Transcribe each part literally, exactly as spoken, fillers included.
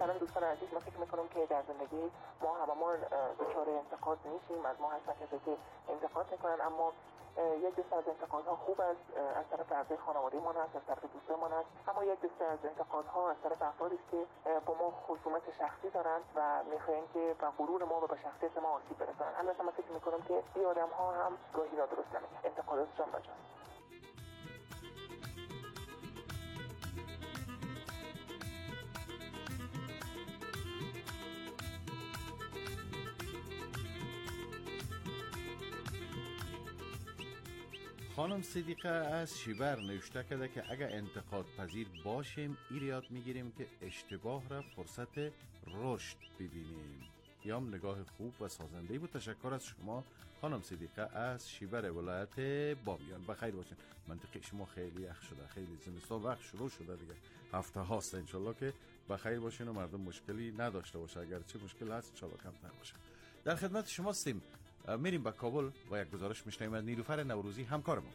سلام دوستان عزیز، من فکر میکنم که در زندگی ما هممون دچار انتقاد میشیم. از ما هستن کسی که انتقاد میکنن، اما یک دسته از انتقادها خوب است، از طرف اعضای خانواده‌مان است، از طرف دوستانمان است، اما یک دسته از انتقادها از طرف افرادی است که با ما خصومت شخصی دارند و میخواهند که به غرور ما و به شخصیت ما آسیب برسانند. البته من فکر میکنم که این آدم‌ها هم گاهی نادرست نمیگن، انتقاداتشان بجاست. خانم صدیقه از شیبر نوشته کرده که اگر انتقاد پذیر باشیم این یاد میگیریم که اشتباه را فرصت رشد ببینیم. یا هم نگاه خوب و سازنده‌ای بود. تشکر از شما خانم صدیقه از شیبر ولایت بامیان. بخیر باشین. منطقه شما خیلی یخ شده، خیلی زمستان وقت شروع شده دیگه، هفته هاست. انشالله که بخیر باشین و مردم مشکلی نداشته باشه، اگرچه مشکل هست انشالله کمتر باشه. در خدمت شما هستیم. میریم به کابل و یک گزارش میشنویم از نیلوفر نوروزی همکارمون.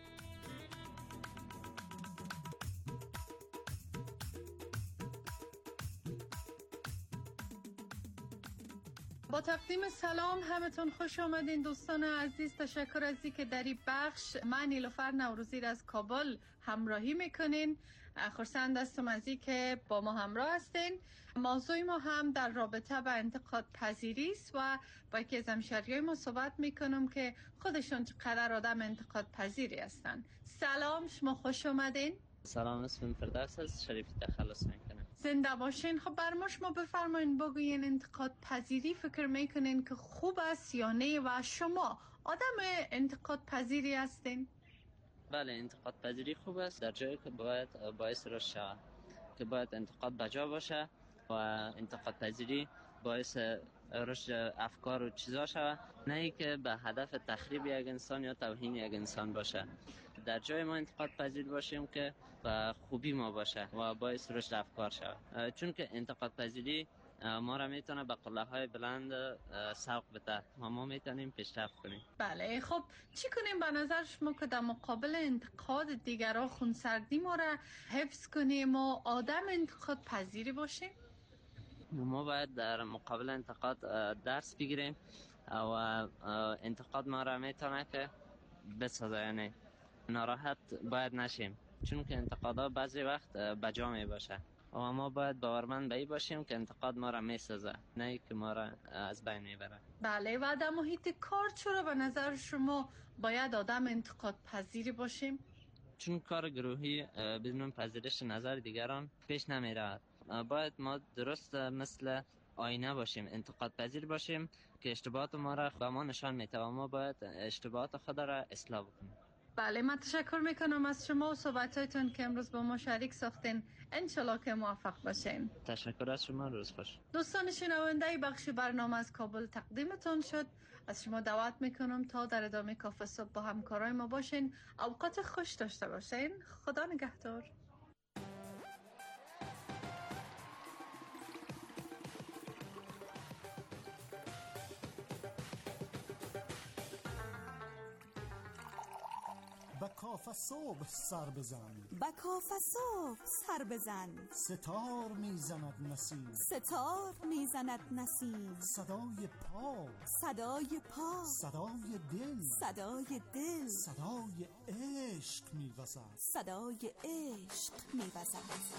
با تقدیم سلام همتون خوش آمدین دوستان عزیز. تشکر از اینکه در این بخش من نیلوفر نوروزی را از کابل همراهی میکنین. خرسند هستم از اینکه با ما همراه هستین. موضوع ما هم در رابطه با انتقاد پذیری است و با یکی از همشهریای ما صحبت میکنم که خودشون چقدر آدم انتقاد پذیری هستن. سلام، شما خوش آمدین. سلام، اسمم فردوس است، شریفی تخلص میکنم. زنده باشین. خب بر ما شما بفرمایین، بگوین انتقاد پذیری فکر میکنین که خوب است یا نه و شما آدم انتقاد پذیری هستین؟ بله، انتقاد پذیری خوب است در جایی که باید باعث رشد شود، که باید انتقاد بجا باشه و انتقاد پذیری باعث رشد افکار و چیزا شود، نه ای که به هدف تخریب یک انسان یا توهین یک انسان باشه. در جای ما انتقاد پذیر باشیم که به خوبی ما باشه و باعث رشد افکار شود، چون که انتقاد پذیری ما را میتونه به قله های بلند سوق بده و ما میتونیم پیشرفت کنیم. بله، خب چی کنیم به نظر شما که در مقابل انتقاد دیگران خونسردی ما را حفظ کنیم و آدم انتقاد پذیری باشیم؟ ما باید در مقابل انتقاد درس بگیریم و انتقاد ما را میتونه که بسازه، یعنی ناراحت باید نشیم، چون که انتقادا بعضی وقت بجا می باشه و ما باید باورمند به این باشیم که انتقاد ما را میسازه، نه که ما را از بین میبره. بله، و در محیط کار چرا به نظر شما باید آدم انتقاد پذیری باشیم؟ چون کار گروهی بدون پذیرش نظر دیگران پیش نمی رود. باید ما درست مثل آینه باشیم، انتقاد پذیر باشیم که اشتباهات ما را به ما نشان میده و ما باید اشتباهات خود را اصلاح بکنیم. بله، من تشکر میکنم از شما و صحبتایتون که امروز با ما شریک ساختین. انشالله که موفق باشین. تشکر از شما، روز خوش. دوستان شنونده، بخش برنامه از کابل تقدیمتون شد. از شما دعوت میکنم تا در ادامه کافه صبح با همکارای ما باشین. اوقات خوش داشته باشین. خدا نگهدار. با کافه صبح سر بزن، با کافه صبح سر بزن، ستار میزند نسیم، ستار میزند نسیم، صدای پا، صدای پا، صدای دل، صدای دل، صدای عشق میوزد، صدای عشق میوزد.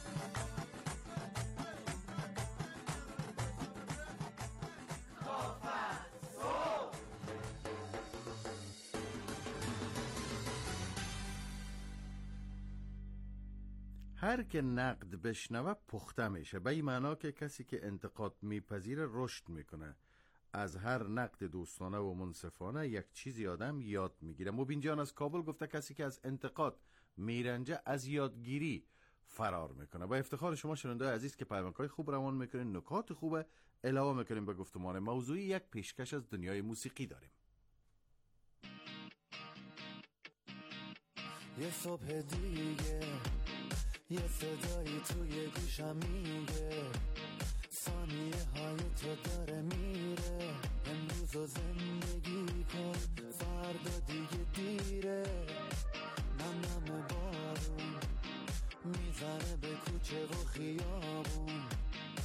هر که نقد بشنوه پخته میشه، به این معنا که کسی که انتقاد میپذیره رشد میکنه. از هر نقد دوستانه و منصفانه یک چیزی آدم یاد میگیره. مبین جان از کابل گفته کسی که از انتقاد میرنجه از یادگیری فرار میکنه. با افتخار شما شنونده عزیز که پیامک‌های خوب روان میکنین، نکات خوبه علاوه میکنیم به گفتمان موضوعی، یک پیشکش از دنیای موسیقی داریم. یه صبح دیگه یه صدایی توی گوشم میگه ثانیه های تو داره میره، امروز رو زندگی کن فردا دیگه دیره. نم نم بارون میزنه به کوچه و خیابون،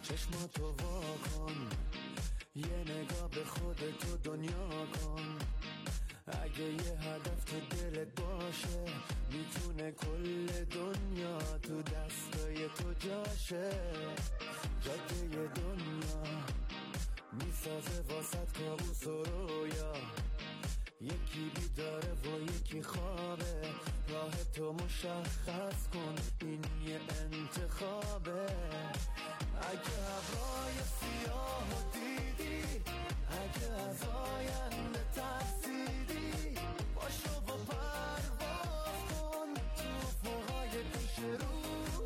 چشماتو وا کن، یه نگاه به خودتو دنیا کن. اگه یه هدف تو دلت باشه، میتونه کل دنیا تو دستای تو جاشه. جاده دنیا میسازه واسط کابوس و رویا، یکی بیداره و یکی خوابه. راه تو مشخص کن، این یه انتخابه. اگه ابرای سیاه دیدی، اگه از آینده ترسیدی، باشو و پرواز کن تو فوقای پیش رو.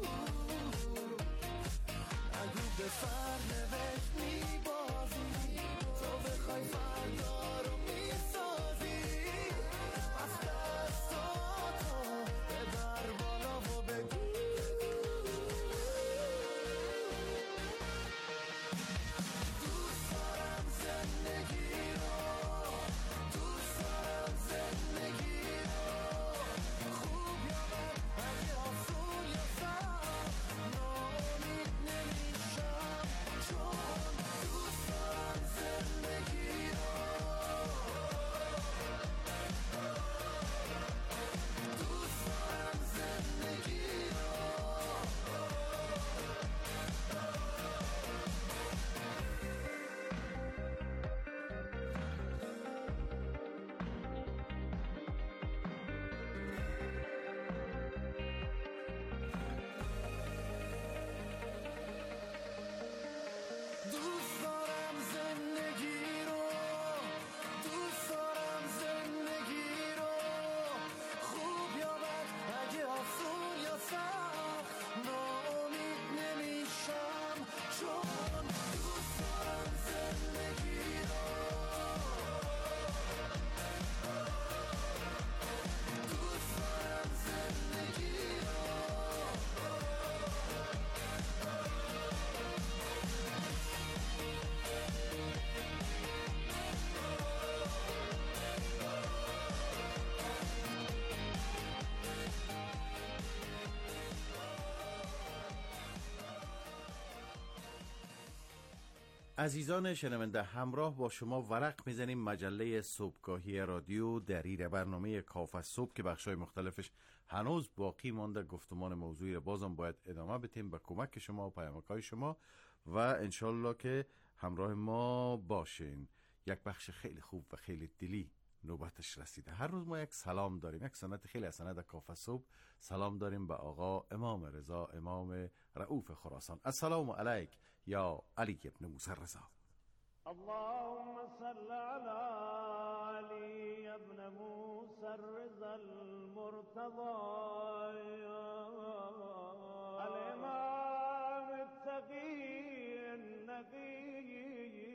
اگه به سرنوشت میبازی، تو بخوای فردا رو میسازی. از دستاتو ببر بالا و بگو دوست دارم زندگی رو، دوست دارم زندگی رو. خوب یا بد، اگه آسون یا سخت، ناامید نمیشم، چون دوست دارم زندگی رو. دوست دارم زندگی رو. دوست دارم زندگی رو، دوست دارم زندگی رو. خوب یا بد، اگه آسون یا سخت، ناامید نمیشم، چون دوست دارم زندگی رو. دوست دارم زندگی رو. عزیزان شنونده، همراه با شما ورق میزنیم مجله صبحگاهی رادیو در این برنامه کاف از صبح که بخشای مختلفش هنوز باقی مانده. گفتمان موضوعی را بازم باید ادامه بدیم به کمک شما و پیامک‌های شما و انشالله که همراه ما باشین. یک بخش خیلی خوب و خیلی دلی نوبتش رسیده. هر روز ما یک سلام داریم، یک سنت خیلی از سنت کاف از صبح. سلام داریم به آقا امام رضا، امام رؤوف خراسان. السلام علیک یا علی ابن موسی رضا. اللهم صل على علي ابن موسى الرضا المرتضى الإمام التقي النقي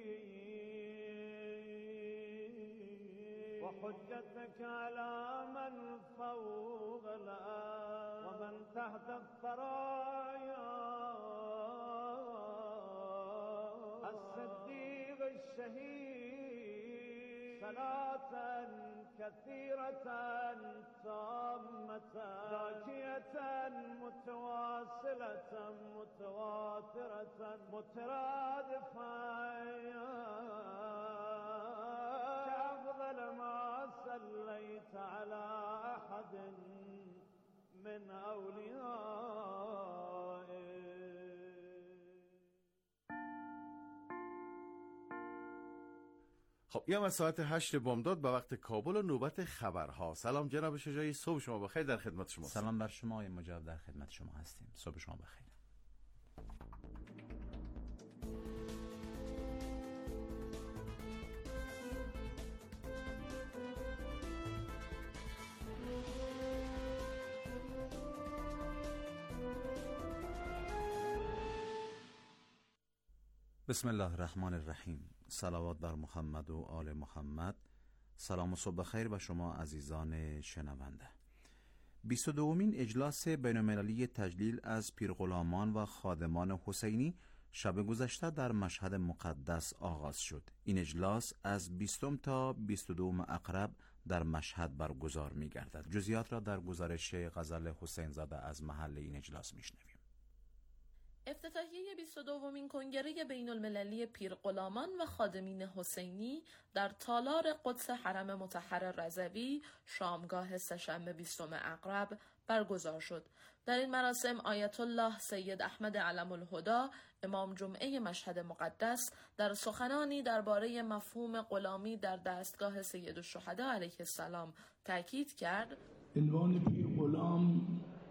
وحجتك على من فوق الأرض ومن تحت الثرايا الصديق الشهيد صلاة كثيرة تامة زاكية متواصلة متواترة مترادفة كأفضل ما صليت على أحد من أوليائك. خب یا از ساعت هشت بامداد به وقت کابل و نوبت خبرها. سلام جناب شجاعی، صبح شما بخیر، در خدمت شما. سلام بر شما آقای مجاب، در خدمت شما هستیم. صبح شما بخیر. بسم الله الرحمن الرحیم. صلوات بر محمد و آل محمد. سلام و صبح بخیر به شما عزیزان شنونده. بیست و دومین اجلاس بین‌المللی تجلیل از پیرغلامان و خادمان حسینی شب گذشته در مشهد مقدس آغاز شد. این اجلاس از بیستم تا بیست و دوم عقرب در مشهد برگزار می گردد. جزئیات را در گزارش غزل حسین زاده از محل این اجلاس می شنویم. افتتاحیه بیست و دومین کنگره بین المللی پیرغلامان و خادمین حسینی در تالار قدس حرم مطهر رضوی شامگاه سه‌شنبه بیستم اقرب برگزار شد. در این مراسم آیت الله سید احمد علم الهدی امام جمعه مشهد مقدس در سخنانی درباره مفهوم غلامی در دستگاه سید الشهدا علیه السلام تاکید کرد: عنوان پیر غلام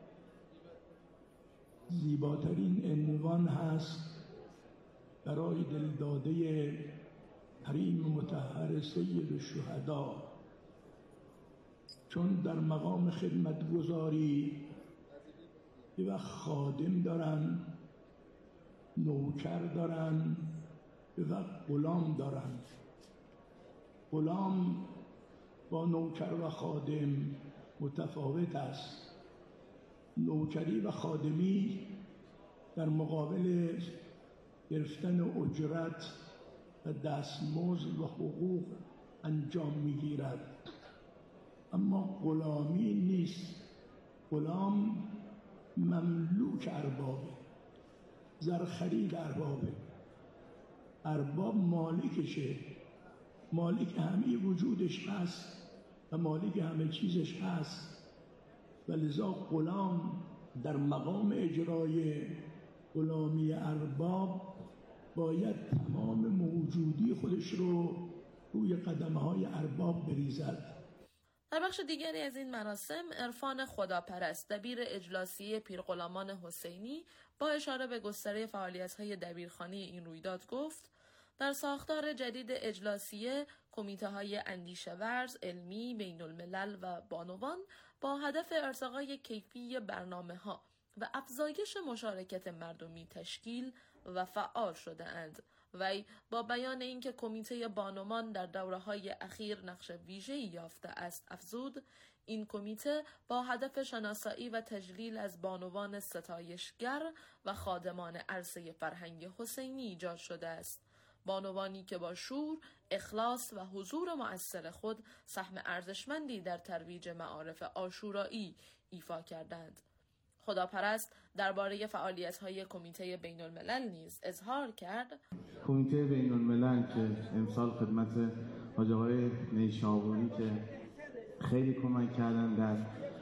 زیباترین عنوان هست برای دلداده حریم مطهر سید الشهدا، چون در مقام خدمتگزاری یه وقت خادم دارن، نوکر دارن، یه وقت غلام دارن. غلام با نوکر و خادم متفاوت است. نوکری و خادمی در مقابل گرفتن اجرت و دستمزد و حقوق انجام میگیرد، اما غلامی نیست. غلام مملوک اربابه، زرخرید اربابه، ارباب مالکشه، مالک همه وجودش هست و مالک همه چیزش هست، و لذا غلام در مقام اجرای غلامی ارباب باید تمام موجودی خودش رو روی قدمهای ارباب بریزد. در بخش دیگری از این مراسم عرفان خداپرست دبیر اجلاسی پیرغلامان حسینی با اشاره به گستره فعالیت‌های دبیرخانه این رویداد گفت: در ساختار جدید اجلاسیه کمیته‌های اندیشه ورز، علمی، بین الملل و بانوان با هدف ارتقای کیفی برنامه‌ها و افزایش مشارکت مردمی تشکیل و فعال شده اند. وی با بیان اینکه کمیته بانوان در دوره‌های اخیر نقش ویژه‌ای یافته است افزود: این کمیته با هدف شناسایی و تجلیل از بانوان ستایشگر و خادمان عرصه فرهنگ حسینی ایجاد شده است، بانوانی که با شور، اخلاص و حضور مؤثر خود سهم ارزشمندی در ترویج معارف عاشورایی ایفا کردند. خداپرست درباره فعالیت‌های کمیته بین الملل نیز اظهار کرد: کمیته بین الملل که امسال خدمت حاج آقای نیشابوری که خیلی کمک کردن در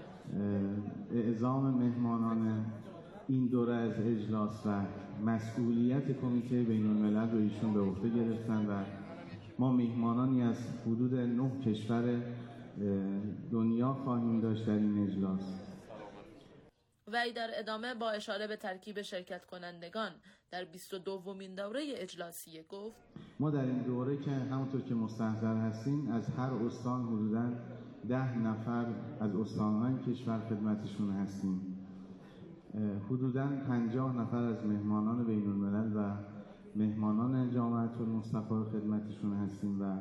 اعزام مهمانان این دوره از اجلاس و مسئولیت کمیته بین الملل رو ایشون به عهده گرفتن و ما مهمانانی از حدود نه کشور دنیا خواهیم داشت در این اجلاس. وی در ادامه با اشاره به ترکیب شرکت کنندگان در بیست و دومین دوره اجلاسیه گفت: ما در این دوره که همونطور که مستحضر هستیم از هر استان حدوداً ده نفر از استان‌های کشور خدمتشون هستیم. حدوداً پنجاه نفر از مهمانان بین الملل و مهمانان جامعه المصطفی خدمتشون هستیم و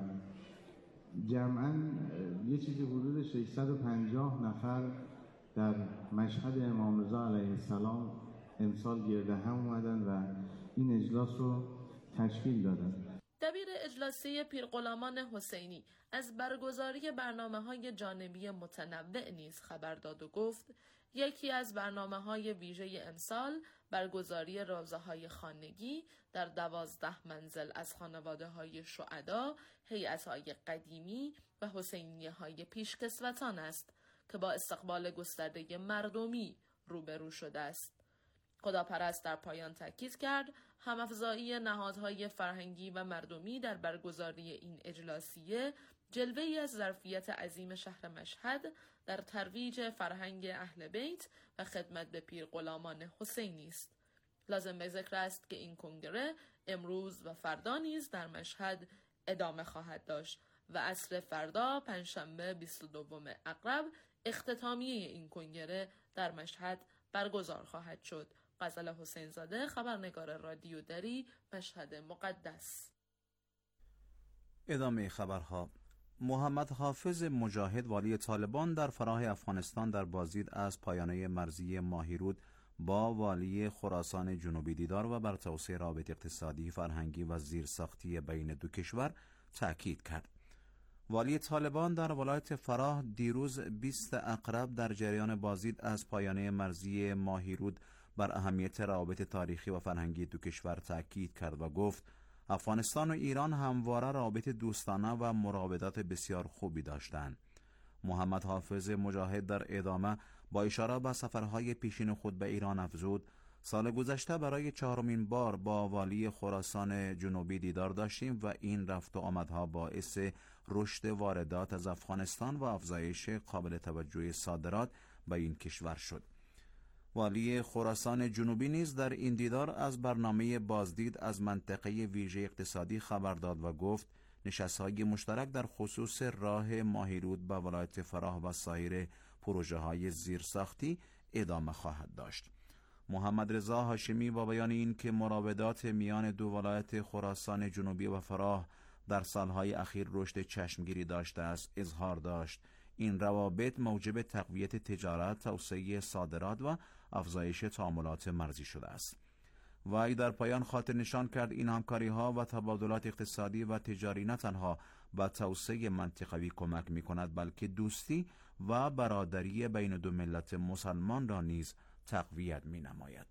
جمعاً یه چیزی حدود ششصد و پنجاه نفر در مشهد امام رضا علیه السلام امسال گرد هم اومدن و این اجلاس رو تشکیل دادن. دبیر اجلاسی پیرغلامان حسینی از برگزاری برنامه‌های جانبی متنوع نیز خبر داد و گفت: یکی از برنامه‌های ویژه امسال برگزاری روزه‌های خانگی در دوازده منزل از خانواده‌های شهدا، هیئت‌های قدیمی و حسینیه‌های پیشکسوتان است که با استقبال گسترده مردمی روبرو شده است. خداپرست در پایان تاکید کرد هم‌افزایی نهادهای فرهنگی و مردمی در برگزاری این اجلاسیه جلوه‌ای از ظرفیت عظیم شهر مشهد در ترویج فرهنگ اهل بیت و خدمت به پیرغلامان حسینی است. لازم به ذکر است که این کنگره امروز و فردا نیز در مشهد ادامه خواهد داشت و عصر فردا پنجشنبه بیست و دوم اقرب اختتامیه این کنگره در مشهد برگزار خواهد شد. غزل حسین زاده، خبرنگار رادیو دری، مشهد مقدس. ادامه خبرها. محمد حافظ مجاهد والی طالبان در فراه افغانستان در بازدید از پایانه مرزی ماهیرود با والی خراسان جنوبی دیدار و بر توسعه روابط اقتصادی، فرهنگی و زیرساختی بین دو کشور تاکید کرد. والی طالبان در ولایت فراه دیروز بیست اقرب در جریان بازدید از پایانه مرزی ماهیرود بر اهمیت روابط تاریخی و فرهنگی دو کشور تاکید کرد و گفت افغانستان و ایران همواره روابط دوستانه و مراودات بسیار خوبی داشتند. محمد حافظ مجاهد در ادامه با اشاره به سفرهای پیشین خود به ایران افزود سال گذشته برای چهارمین بار با والی خراسان جنوبی دیدار داشتیم و این رفت و آمدها باعث رشد واردات از افغانستان و افزایش قابل توجه صادرات به این کشور شد. والی خراسان جنوبی نیز در این دیدار از برنامه بازدید از منطقه ویژه اقتصادی خبر داد و گفت نشست‌های مشترک در خصوص راه ماهیرود به ولایت فراه و سایر پروژه‌های زیرساختی ادامه خواهد داشت. محمد رضا هاشمی با بیان این که مراودات میان دو ولایت خراسان جنوبی و فراه در سالهای اخیر رشد چشمگیری داشته است اظهار داشت این روابط موجب تقویت تجارت، توسعه صادرات و افزایش تعاملات مرزی شده است. وی در پایان خاطر نشان کرد این همکاری‌ها و تبادلات اقتصادی و تجاری نه تنها به توسعه منطقوی کمک می‌کند بلکه دوستی و برادری بین دو ملت مسلمان را نیز تقویت می‌نماید.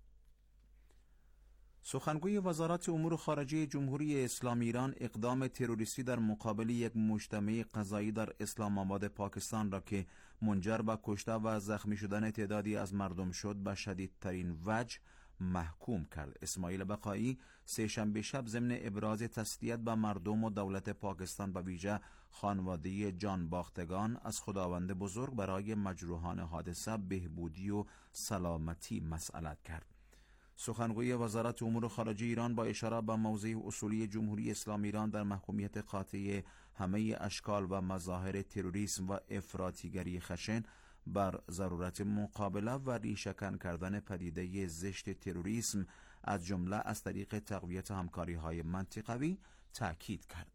سخنگوی وزارت امور خارجه جمهوری اسلامی ایران اقدام تروریستی در مقابل یک مجتمع قضایی در اسلام آباد پاکستان را که منجر به کشته و زخمی شدن تعدادی از مردم شد به شدیدترین وجه محکوم کرد. اسماعیل بقایی سه‌شنبه شب ضمن ابراز تسلیت به مردم و دولت پاکستان به ویژه خانواده جان باختگان از خداوند بزرگ برای مجروحان حادثه بهبودی و سلامتی مسئلت کرد. سخنگوی وزارت امور خارجه ایران با اشاره به موضع اصولی جمهوری اسلامی ایران در محکومیت قاطع همه اشکال و مظاهر تروریسم و افراطیگری خشن بر ضرورت مقابله و ریشه‌کن کردن پدیده زشت تروریسم از جمله از طریق تقویت همکاری‌های منطقوی تاکید کرد.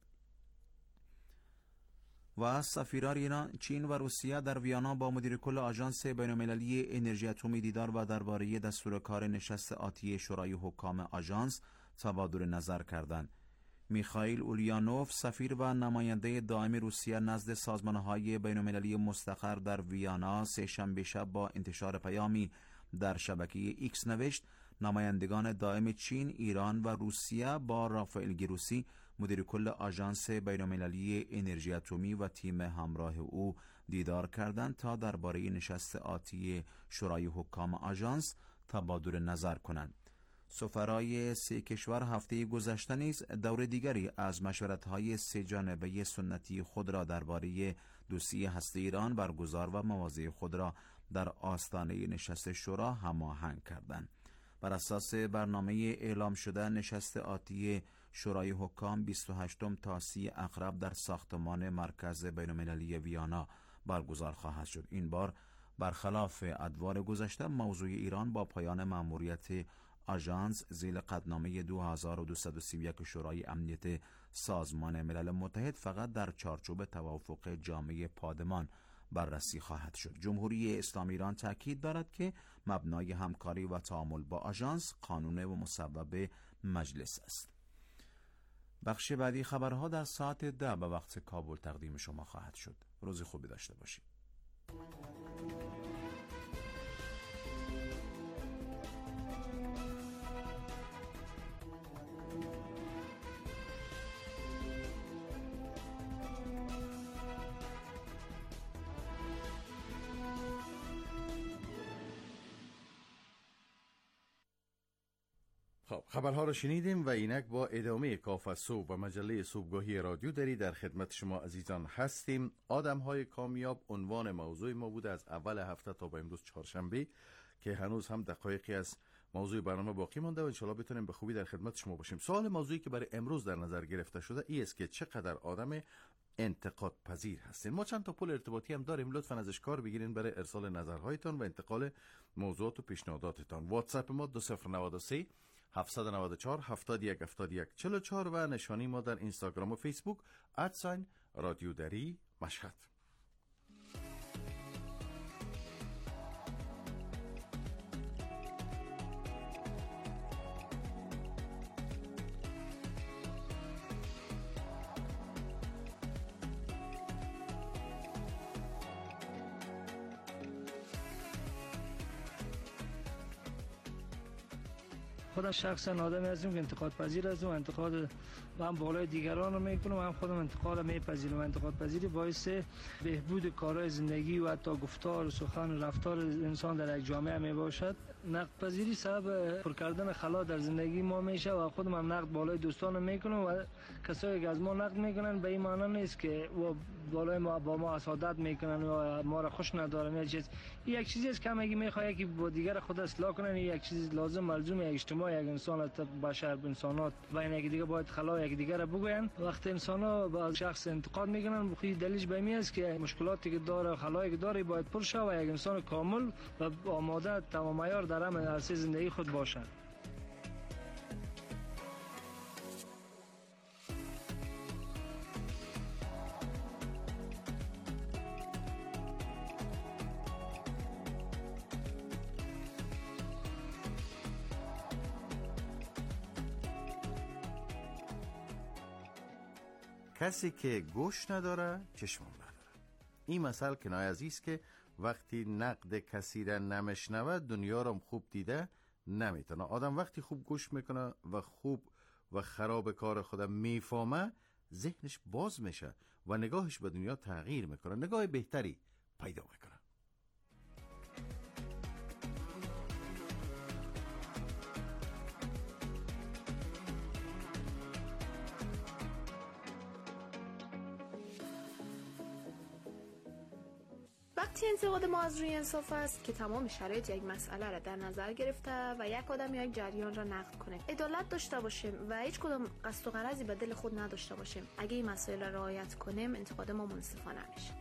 و سفیران ایران، چین و روسیه در ویانا با مدیر کل آژانس بین‌المللی انرژی اتمی دیدار و درباره دستور کار نشست آتی شورای حکام آژانس تبادل نظر کردند. میخائیل اولیانوف سفیر و نماینده دائم روسیه نزد سازمان‌های بین‌المللی مستقر در ویانا سه‌شنبه شب با انتشار پیامی در شبکه ایکس نوشت نمایندگان دائم چین، ایران و روسیه با رافائل گروسی مدیر کل آژانس بین‌المللی انرژی اتمی و تیم همراه او دیدار کردند تا درباره نشست آتی شورای حکام آژانس تبادل نظر کنند. سفرای سه کشور هفته گذشته نیز دور دیگری از مشورت‌های سه جانبه سنتی خود را درباره دوستی هسته ایران برگزار و مواضع خود را در آستانه نشست شورا هماهنگ کردند. بر اساس برنامه اعلام شده نشست آتی شورای حکام بیست و هشتم تا سی اقرب در ساختمان مرکز بین‌المللی ویانا برگزار خواهد شد. این بار برخلاف ادوار گذشته موضوع ایران با پایان مأموریت آژانس زیر قطعنامه دو هزار و دویست و سی و یک شورای امنیت سازمان ملل متحد فقط در چارچوب توافق جامع پادمان بررسی خواهد شد. جمهوری اسلامی ایران تاکید دارد که مبنای همکاری و تعامل با آژانس قانون و مصوب مجلس است. بخش بعدی خبرها در ساعت ده به وقت کابل تقدیم شما خواهد شد. روز خوبی داشته باشید. خب خبرها رو شنیدیم و اینک با ادامه کاف صبح و مجله صبحگاهی رادیو دری در خدمت شما عزیزان هستیم. آدم‌های کامیاب عنوان موضوع ما بوده از اول هفته تا به امروز چهارشنبه که هنوز هم دقایقی از موضوع برنامه باقی مانده و انشالله بتونیم به خوبی در خدمت شما باشیم. سوال موضوعی که برای امروز در نظر گرفته شده ای است که چقدر آدم انتقاد پذیر هستین. ما چند تا پل ارتباطی هم داریم، لطفاً ازش کار بگیرین برای ارسال نظرهایتان و انتقال موضوعات و پیشنهاداتتان. واتساپ ما دو صفر نه سه هفت نه چهار هفت یک هفت یک چهار چهار و نشانی ما در اینستاگرام و فیسبوک ادساین رادیو دری مشهد. خودم شخصا آدمی هستم که انتقاد پذیر هستم، انتقاد من بالای دیگران رو میکنم، من خودم انتقاد میپذیرم. انتقاد پذیری باعث بهبود کارهای زندگی و حتی گفتار و سخن رفتار انسان در یک جامعه می باشد. نقد پذیری سبب پر کردن خلا در زندگی ما میشه و خودم هم نقد بالای دوستانم میکنم و کسایی که از ما نقد میکنن به این معنی نیست که و بالای ما با ما حسادت میکنن و ما را خوش ندارن یا چیز. این یک چیزی است که همگی میخواد که با دیگر خود اصلاح کنن. یک چیز لازم ملزوم یک اجتماع، یک انسان، بشر، انسانات بین یک دیگه باید خلا یک دیگر را بگوین. وقتی انسان‌ها با شخص انتقاد میکنن بخوی دلیلش به این است که مشکلاتی که داره، خلایی که داره باید پر شه و یک انسان کامل و آماده تمام عیار در همه عرصه زندگی خود باشد. کسی که گوش نداره چشم نداره. این مثل کنایه از است که وقتی نقد کسی را نمیشنوه دنیا را خوب دیده نمیتونه. آدم وقتی خوب گوش میکنه و خوب و خراب کار خود میفهمه ذهنش باز میشه و نگاهش به دنیا تغییر میکنه، نگاه بهتری پیدا میکنه. وقتی انتقاد ما از روی انصاف است که تمام شرایط یک مسئله را در نظر گرفته و یک آدم یک جریان را نقد کنه، عدالت داشته باشیم و هیچ کدام قصد و غرضی به دل خود نداشته باشیم، اگه این مسائل را رعایت کنیم انتقاد ما منصفانه میشه.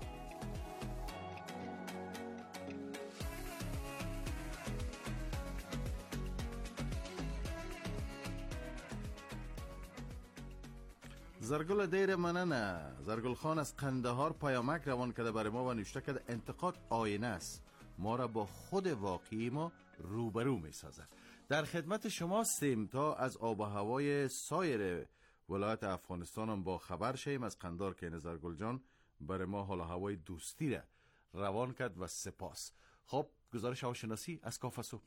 زرگل دیر مننه. زرگل خان از قندهار پیامک روان کرده برای ما و نوشته کرده انتقاد آینه است، ما را با خود واقعی ما روبرو می سازد. در خدمت شما هستیم تا از آب و هوای سایر ولایت افغانستان هم با خبر شیم. از قندهار که زرگل جان برای ما حال و هوای دوستی را روان کرد و سپاس. خب گزارش هواشناسی از کافه صبح.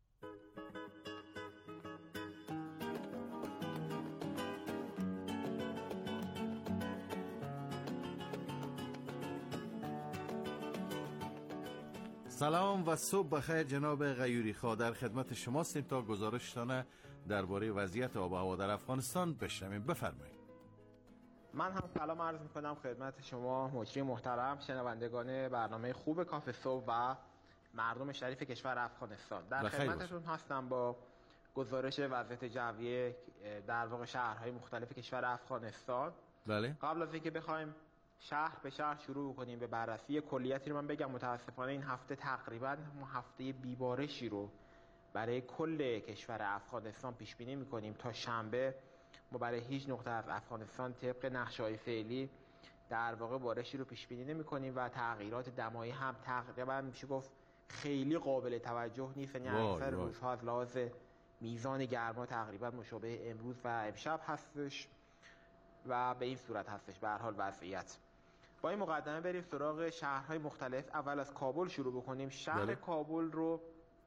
سلام و صبح بخیر جناب غیوری خواه، در خدمت شما هستیم تا گزارشتان درباره وضعیت آب و هوا در افغانستان بشنویم. بفرمایید. من هم سلام عرض میکنم خدمت شما مجری محترم، شنوندگان برنامه خوب کافه صبح و مردم شریف کشور افغانستان. در خدمتتون هستم با گزارش وضعیت جوی در واقع شهرهای مختلف کشور افغانستان. بله. قبل از اینکه بخوایم شهر به شهر شروع کنیم به بررسی کلیتی رو من بگم متاسفانه این هفته تقریبا ما هفته بیبارشی رو برای کل کشور افغانستان پیش بینی می‌کنیم. تا شنبه ما برای هیچ نقطه از افغانستان طبق نقشه‌های فعلی در واقع بارشی رو پیش بینی نمی‌کنیم و تغییرات دمایی هم تقریبا میشه گفت خیلی قابل توجه نیست. یعنی اکثر روزها از لحاظ میزان گرما تقریبا مشابه امروز و امشب هستش و به این صورت هستش به هر حال وضعیت. با این مقدمه بریم سراغ شهرهای مختلف. اول از کابل شروع بکنیم. شهر بله. کابل رو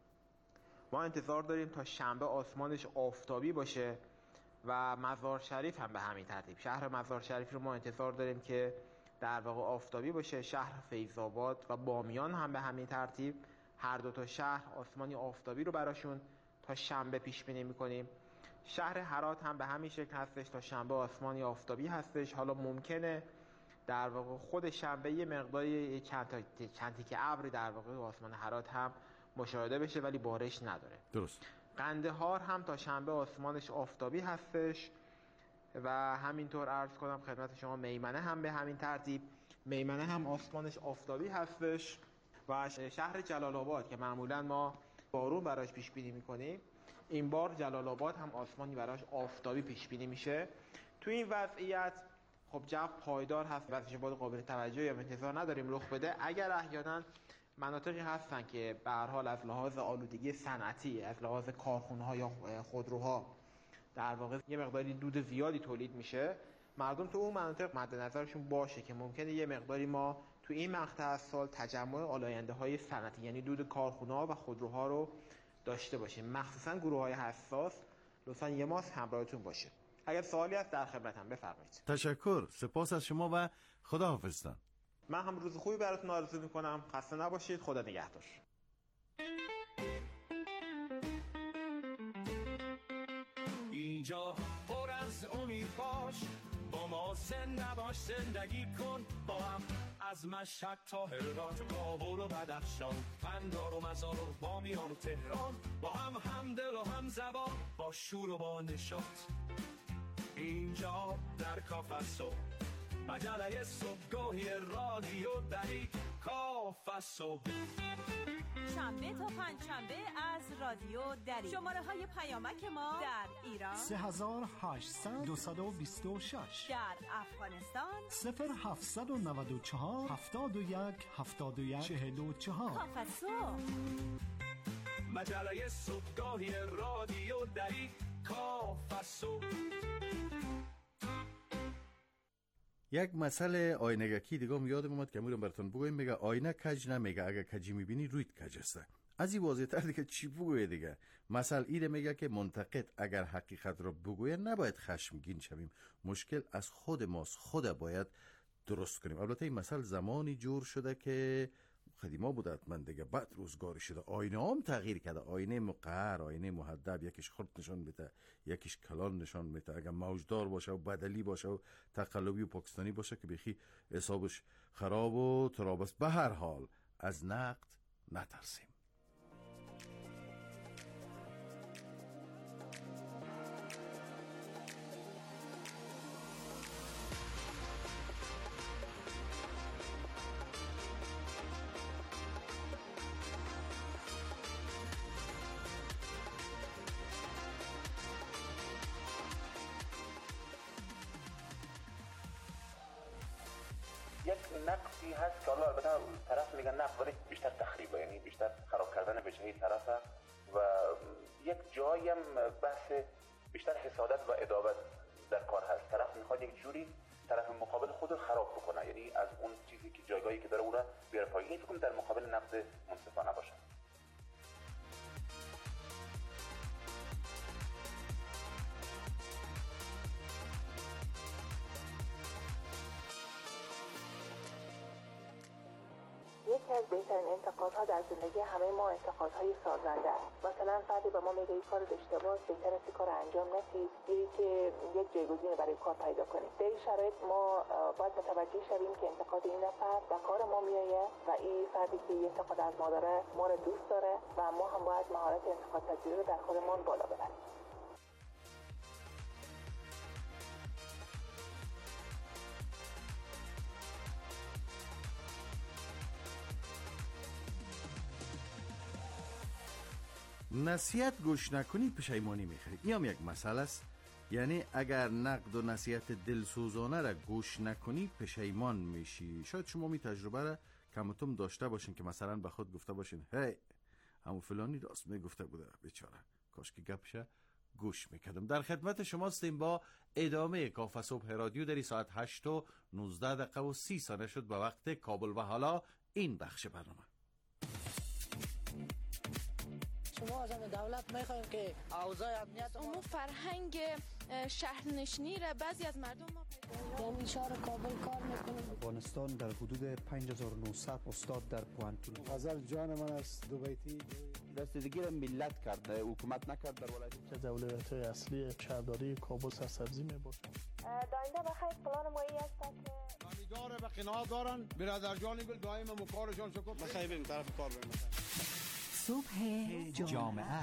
ما انتظار داریم تا شنبه آسمانش آفتابی باشه و مزار شریف هم به همین ترتیب. شهر مزار شریف رو ما انتظار داریم که در واقع آفتابی باشه. شهر فیض‌آباد و بامیان هم به همین ترتیب. هر دو تا شهر آسمانی آفتابی رو براشون تا شنبه پیش بینی می‌کنیم. شهر هرات هم به همین شکل هستش، تا شنبه آسمانی آفتابی هستش. حالا ممکنه در واقع خود شنبه یه مقداری چند تا چند تیکه ابری در واقع آسمان هرات هم مشاهده بشه ولی بارش نداره. درست. قندهار هم تا شنبه آسمانش آفتابی هستش و همینطور عرض کنم خدمت شما میمنه هم به همین ترتیب. میمنه هم آسمانش آفتابی هستش و شهر جلال آباد که معمولا ما بارون براش پیش بینی میکنیم، این بار جلال آباد هم آسمانی براش آفتابی پیش بینی میشه. تو این وضعیت خب جو پایدار هست، وضعیت باید قابل توجهی یا انتظار نداریم رخ بده. اگر احیانا مناطقی هستن که به هر حال از لحاظ آلودگی صنعتی، از لحاظ کارخونه‌ها یا خودروها در واقع یه مقداری دود زیادی تولید میشه، مردم تو اون مناطق مد نظرشون باشه که ممکنه یه مقداری ما تو این مقطع از سال تجمع آلاینده‌های صنعتی یعنی دود کارخونه‌ها و خودروها رو داشته باشیم، مخصوصا گروه های حساس. لطفا یه ماسک همراهتون باشه. اگر سوالی هست در خدمتم، بفرمایید. تشکر، سپاس از شما و خداحافظتان. من هم روز خوبی براتون آرزو میکنم. خسته نباشید. خدا نگهدار. اینجا پر از امید باش، با ما زنده باش، زندگی کن با هم. از مشهد تا هرات، کابل و بدخشان، قندهار و مزار و بامیان و تهران، با هم همدل و هم زبان، با شور و با نشاط. اینجا در کافسو مجله صبحگاهی رادیو دری کافسو، شنبه تا پنجشنبه از رادیو دری. شماره های پیامک ما در ایران سه هزار هشتصد دویست و بیست و شش، در افغانستان صفر هفتصد و نود و چهار هفتاد و یک هفتاد و یک چهل و چهار. کافسو مجله صبحگاهی رادیو دری کافسو. یک مسئله آینگکی دیگه یادم اومد که میرم براتون بگویم. میگه آینه کج نمیگه، اگه کجی میبینی رویت کج است. از این واضح تر دیگه چی بگویه دیگه. مثل ایره میگه که منتقد اگر حقیقت رو بگویه نباید خشمگین شویم، مشکل از خود ماست، خود باید درست کنیم. البته این مثل زمانی جور شده که قدیما بوده حتما دیگه، بعد روزگاری شده، آینه هم تغییر کرده. آینه مقهر، آینه مهذب، یکیش خرد نشان میده، یکیش کلان نشان میده. اگر موجدار باشه و بدلی باشه و تقلبی و پاکستانی باشه که بخی حسابش خراب و تراب است. به هر حال از نقد نترسیم. یک نقصی هست که البته طرف میگن نقص، ولی بیشتر تخریبه، یعنی بیشتر خراب کردن وجهه طرفه و یک جایی هم بحث بیشتر حسادت و عداوت در کار هست. طرف میخواد یک جوری طرف مقابل خود رو خراب بکنه، یعنی از اون چیزی که جایگاهی که داره اون رو بیاره پایین. این فکر در مقابل نقد منصفانه باشه. یکی از بهترین انتقادها در زندگی همه ما انتقادهای سازنده است. مثلا فردی به ما میگه این کار اشتباه است، بهتر است کار انجام ندید، یا که یک جایگزین برای کار پیدا کنید. در این شرایط ما باید متوجه شویم که انتقاد این فرد به کار ما میآید و این فردی که این انتقاد از ما داره ما رو دوست داره و ما هم باید مهارت انتقاد پذیری رو در خودمان بالا ببریم. نصیحت گوش نکنی پشیمانی میخوری. این هم یک مسئله است. یعنی اگر نقد و نصیحت دلسوزانه را گوش نکنی پشیمان میشی. شاید شما می تجربه را کمتم داشته باشین که مثلا به خود گفته باشین هی همون فلانی راست میگفته بوده، بیچاره کاش که گپشه گوش میکردم. در خدمت شما هستیم با ادامه کافه صبح رادیو. در ساعت هشت و نوزده دقیقه و سی ثانیه شد به وقت کابل و حالا این بخش برنامه. ما از دولت میخوایم که اوضاع امنیت امور فرهنگ شهرنشینی را بعضی از مردم ما در شهر کابل کار میکنیم. افغانستان در حدود پنج هزار و نهصد استاد در پوانتون. غزل جان من است دوبیتی دستگیر ملت کرده، حکومت نکرد در ولایت. از اولویت‌های اصلی شهرداری کابل سرسبزی میباشد. داینده بخیر پلان مایی است که خریدار به قناعت دارن برادر جانی گل دائم مکارشان شکر بخیر بریم طرف کار بریم. صبح جامعه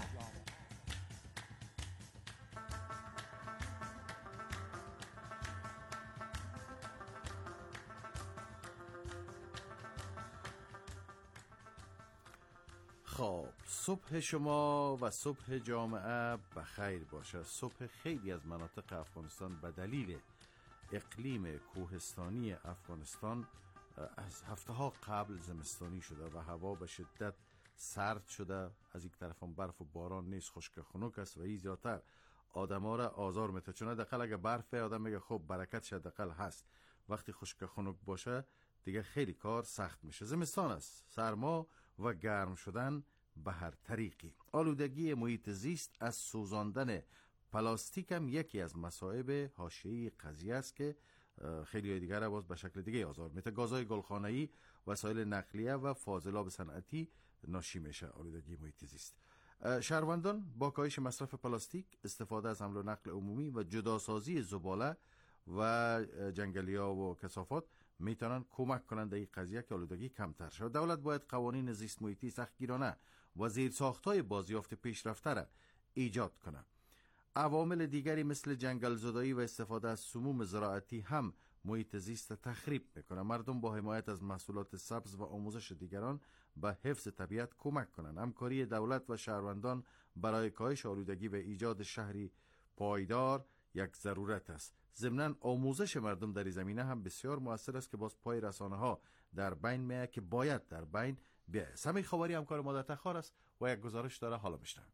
خب صبح شما و صبح جامعه بخیر باشه. صبح خیلی از مناطق افغانستان به دلیل اقلیم کوهستانی افغانستان از هفته ها قبل زمستانی شده و هوا به شدت سرد شده. از یک طرف هم برف و باران نیست، خشک خنک است و این زیادتر آدم ها را آزار میده. چون حداقل اگه برف آدم میگه خب برکتش حداقل هست، وقتی خشک خنک باشه دیگه خیلی کار سخت میشه. زمستان است، سرما و گرم شدن به هر طریقی. آلودگی محیط زیست از سوزاندن پلاستیک هم یکی از مصائب حاشیه‌ای قضیه است که خیلی دیگر را باز به شکل دیگه آزار میده. گازهای گلخانه‌ای، وسایل نقلیه و فاضلاب صنعتی ناشی میشه آلودگی محیط زیست. شهروندان با کاهش مصرف پلاستیک، استفاده از حمل و نقل عمومی و جداسازی زباله و جنگلیا و کثافات میتونن کمک کنند در این قضیه که آلودگی کمتر شود. دولت باید قوانین زیست محیطی سختگیرانه و زیرساخت‌های بازیافت پیشرفته را ایجاد کنه. عوامل دیگری مثل جنگل زدایی و استفاده از سموم زراعتی هم محیط زیست تخریب میکنه. مردم با حمایت از محصولات سبز و آموزش دیگران به حفظ طبیعت کمک کنند. همکاری دولت و شهروندان برای کاهش آلودگی و ایجاد شهری پایدار یک ضرورت است. ضمناً آموزش مردم در این زمینه هم بسیار مؤثر است که باز پای رسانه ها در بین میاد که باید در بین بیاید. سمی خواری همکار ما در تخار است و یک گزارش داره، حالا میشنویم.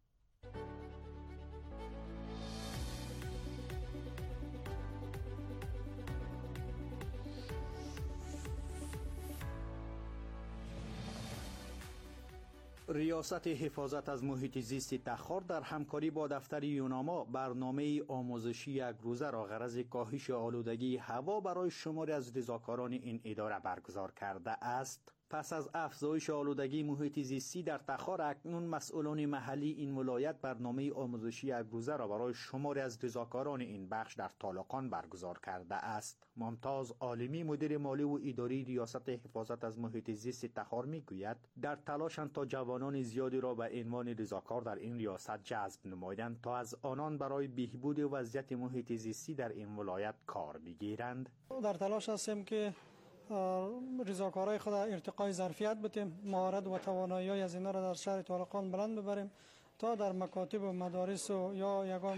ریاست حفاظت از محیط زیست تخار در همکاری با دفتر یوناما برنامه آموزشی یک روزه را غرض کاهش آلودگی هوا برای شماری از رضاکاران این اداره برگزار کرده است. پس از افزایش آلودگی محیط زیستی در تخار، اکنون مسئولان محلی این ولایت برنامه آموزشی یک روزه را برای شماری از رضاکاران این بخش در طالقان برگزار کرده است. ممتاز عالمی، مدیر مالی و اداری ریاست حفاظت از محیط زیست تخار میگوید در تلاشند تا جوانان زیادی را به عنوان رضاکار در این ریاست جذب نمایند تا از آنان برای بهبود وضعیت محیط زیستی در این ولایت کار بگیرند. در تلاش هستیم که رضاکارای خود ارتقای ظرفیت بدیم، مهارت و توانایی از اینا را در شهر طالقان بلند ببریم تا در مکاتب و مدارس و یا یگان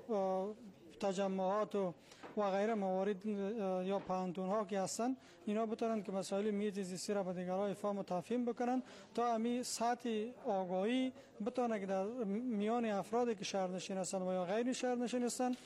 تجمعات و و غیره موارد یا پانتون ها که هستن، اینا بتونن که مسائل محیط زیستی را به دیگران فهم و تفهیم بکنن تا امی سطح آگاهی بتونه که در میان افرادی که شهرنشین هستند و یا غیر شهرنشین هستند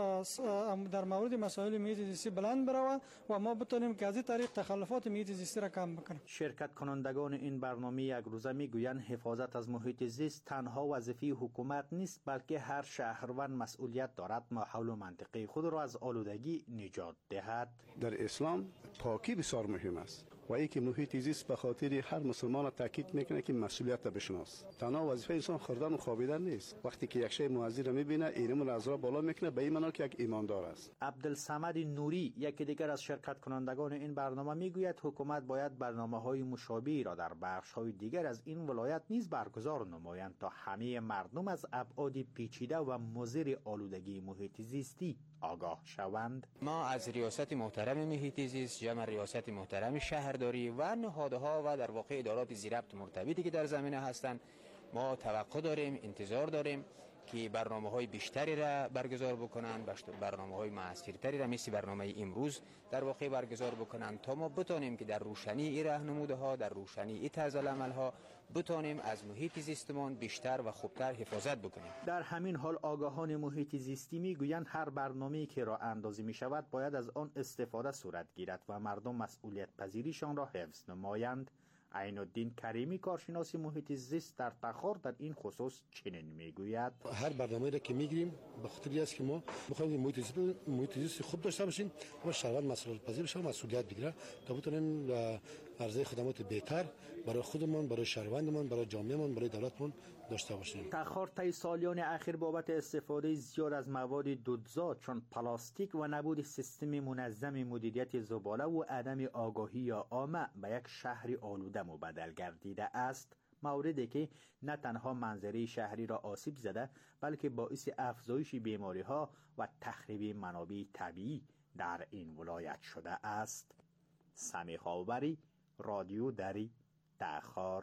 در مورد مسائل محیط زیستی بلند بروند و ما بتونیم که از این طریق تخلفات محیط زیستی را کم بکنیم. شرکت کنندگان این برنامه یک روزه میگویند حفاظت از محیط زیست تنها وظیفه حکومت نیست، بلکه هر شهروند مسئولیت دارد ماحول و منطقه خود را از آلودگی نجات دهد. در اسلام پاکی بسیار مهم است و ای که محیط زیست به خاطر هر مسلمان تاکید میکنه که مسئولیت را بشناس. تنها وظیفه انسان خوردن و خوابیدن نیست. وقتی که یک شی معذر را میبینه اینم را از راه بالا میکنه، به این معنا که یک ایماندار است. عبدالصمد نوری، یکی دیگر از شرکت کنندگان این برنامه، میگوید حکومت باید برنامه‌های مشابهی را در بخش‌های دیگر از این ولایت نیز برگزار نمایند تا همه مردم از ابعاد پیچیده و مضر آلودگی محیط زیستی آگاه شوند. ما از ریاست محترم محیط زیست، جمع ریاست محترم شهرداری و نهادها و در واقع ادارات زیربط مرتبطی که در زمینه هستند ما توقع داریم، انتظار داریم که برنامه‌های بیشتری را برگزار بکنن، برنامه‌های موثرتری را مثل برنامه امروز در واقع برگزار بکنن تا ما بتونیم که در روشنی این راهنمودها، در روشنی این طرز العمل‌ها بتونیم از محیط زیستمان بیشتر و خوبتر حفاظت بکنیم. در همین حال آگاهان محیط زیستی میگویند هر برنامه‌ای که راه اندازی می شود باید از آن استفاده صورت گیرد و مردم مسئولیت پذیریشان را حفظ نمایند. عین الدین کریمی، کارشناس محیط زیست در تخار، در این خصوص چنین میگوید: هر برنامه‌ای را که میگیریم به خاطر است که ما می‌خوایم محیط زیست محیط زیست خوب داشته باشیم و شهروند مسئولیت پذیر بشه و مسئولیت بگیره تا بتونیم عرضه خدمات بهتر برای خودمون، برای شهروندمون، برای جامعهمون، برای دولتمون داشته باشیم. تخار طی سالیان اخیر بابت استفاده زیاد از مواد دودزا چون پلاستیک و نبود سیستم منظم مدیریت زباله و عدم آگاهی یا عامه به یک شهر آلوده مبدل گردیده است، موردی که نه تنها منظره شهری را آسیب زده بلکه باعث افزایش بیماری ها و تخریب منابع طبیعی در این ولایت شده است. سمیح آوری، رادیو دری، تخار.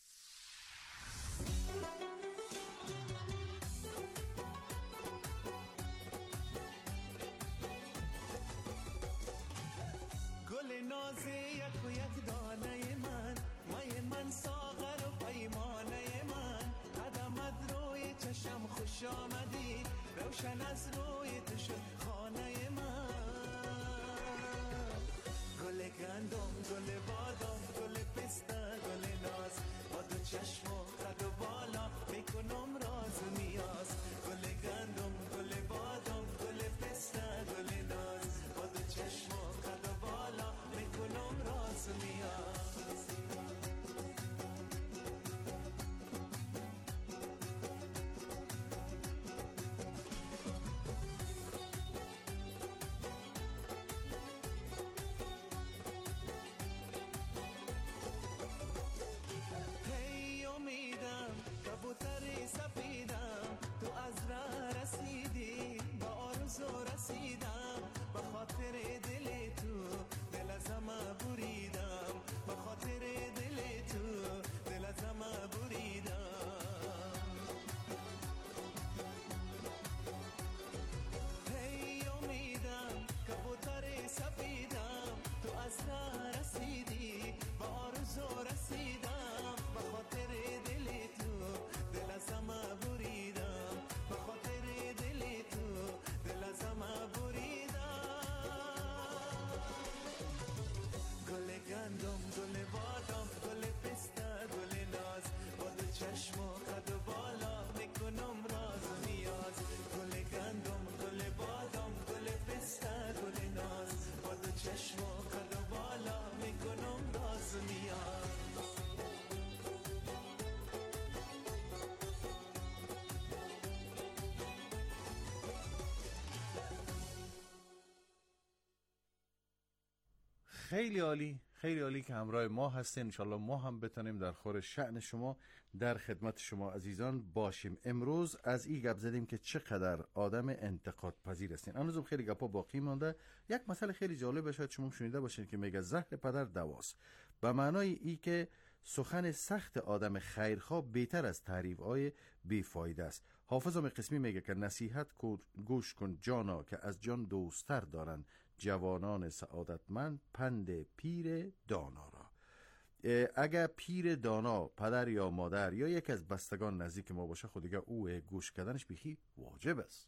گل نازه یک و یک دانه من، مای من ساغر و پیمانه من، قدمت روی چشم خوش آمدی، روشن از روی تو شد خانه من. گل گندم، گل بادام، گل پسته، گل ناز، با دو چشم و قد و خیلی عالی، خیلی عالی که همراه ما هستین. انشالله ما هم بتونیم در خور شأن شما در خدمت شما عزیزان باشیم. امروز از این گپ زدیم که چقدر آدم انتقاد پذیر هستین. امروز خیلی گپا باقی مانده. یک مسئله خیلی جالب شاید شما شنیده باشین که میگه زهر پدر دواست، به معنای ای که سخن سخت آدم خیرخواه بهتر از تعریف‌های بیفایده است. حافظ ام قسمی میگه که نصیحت گوش کن جانا که از جان دوستر دارن جوانان سعادتمند پند پیر دانا را. اگر پیر دانا پدر یا مادر یا یک از بستگان نزدیک ما باشه، خود دیگه او گوش کردنش بیخی واجب است.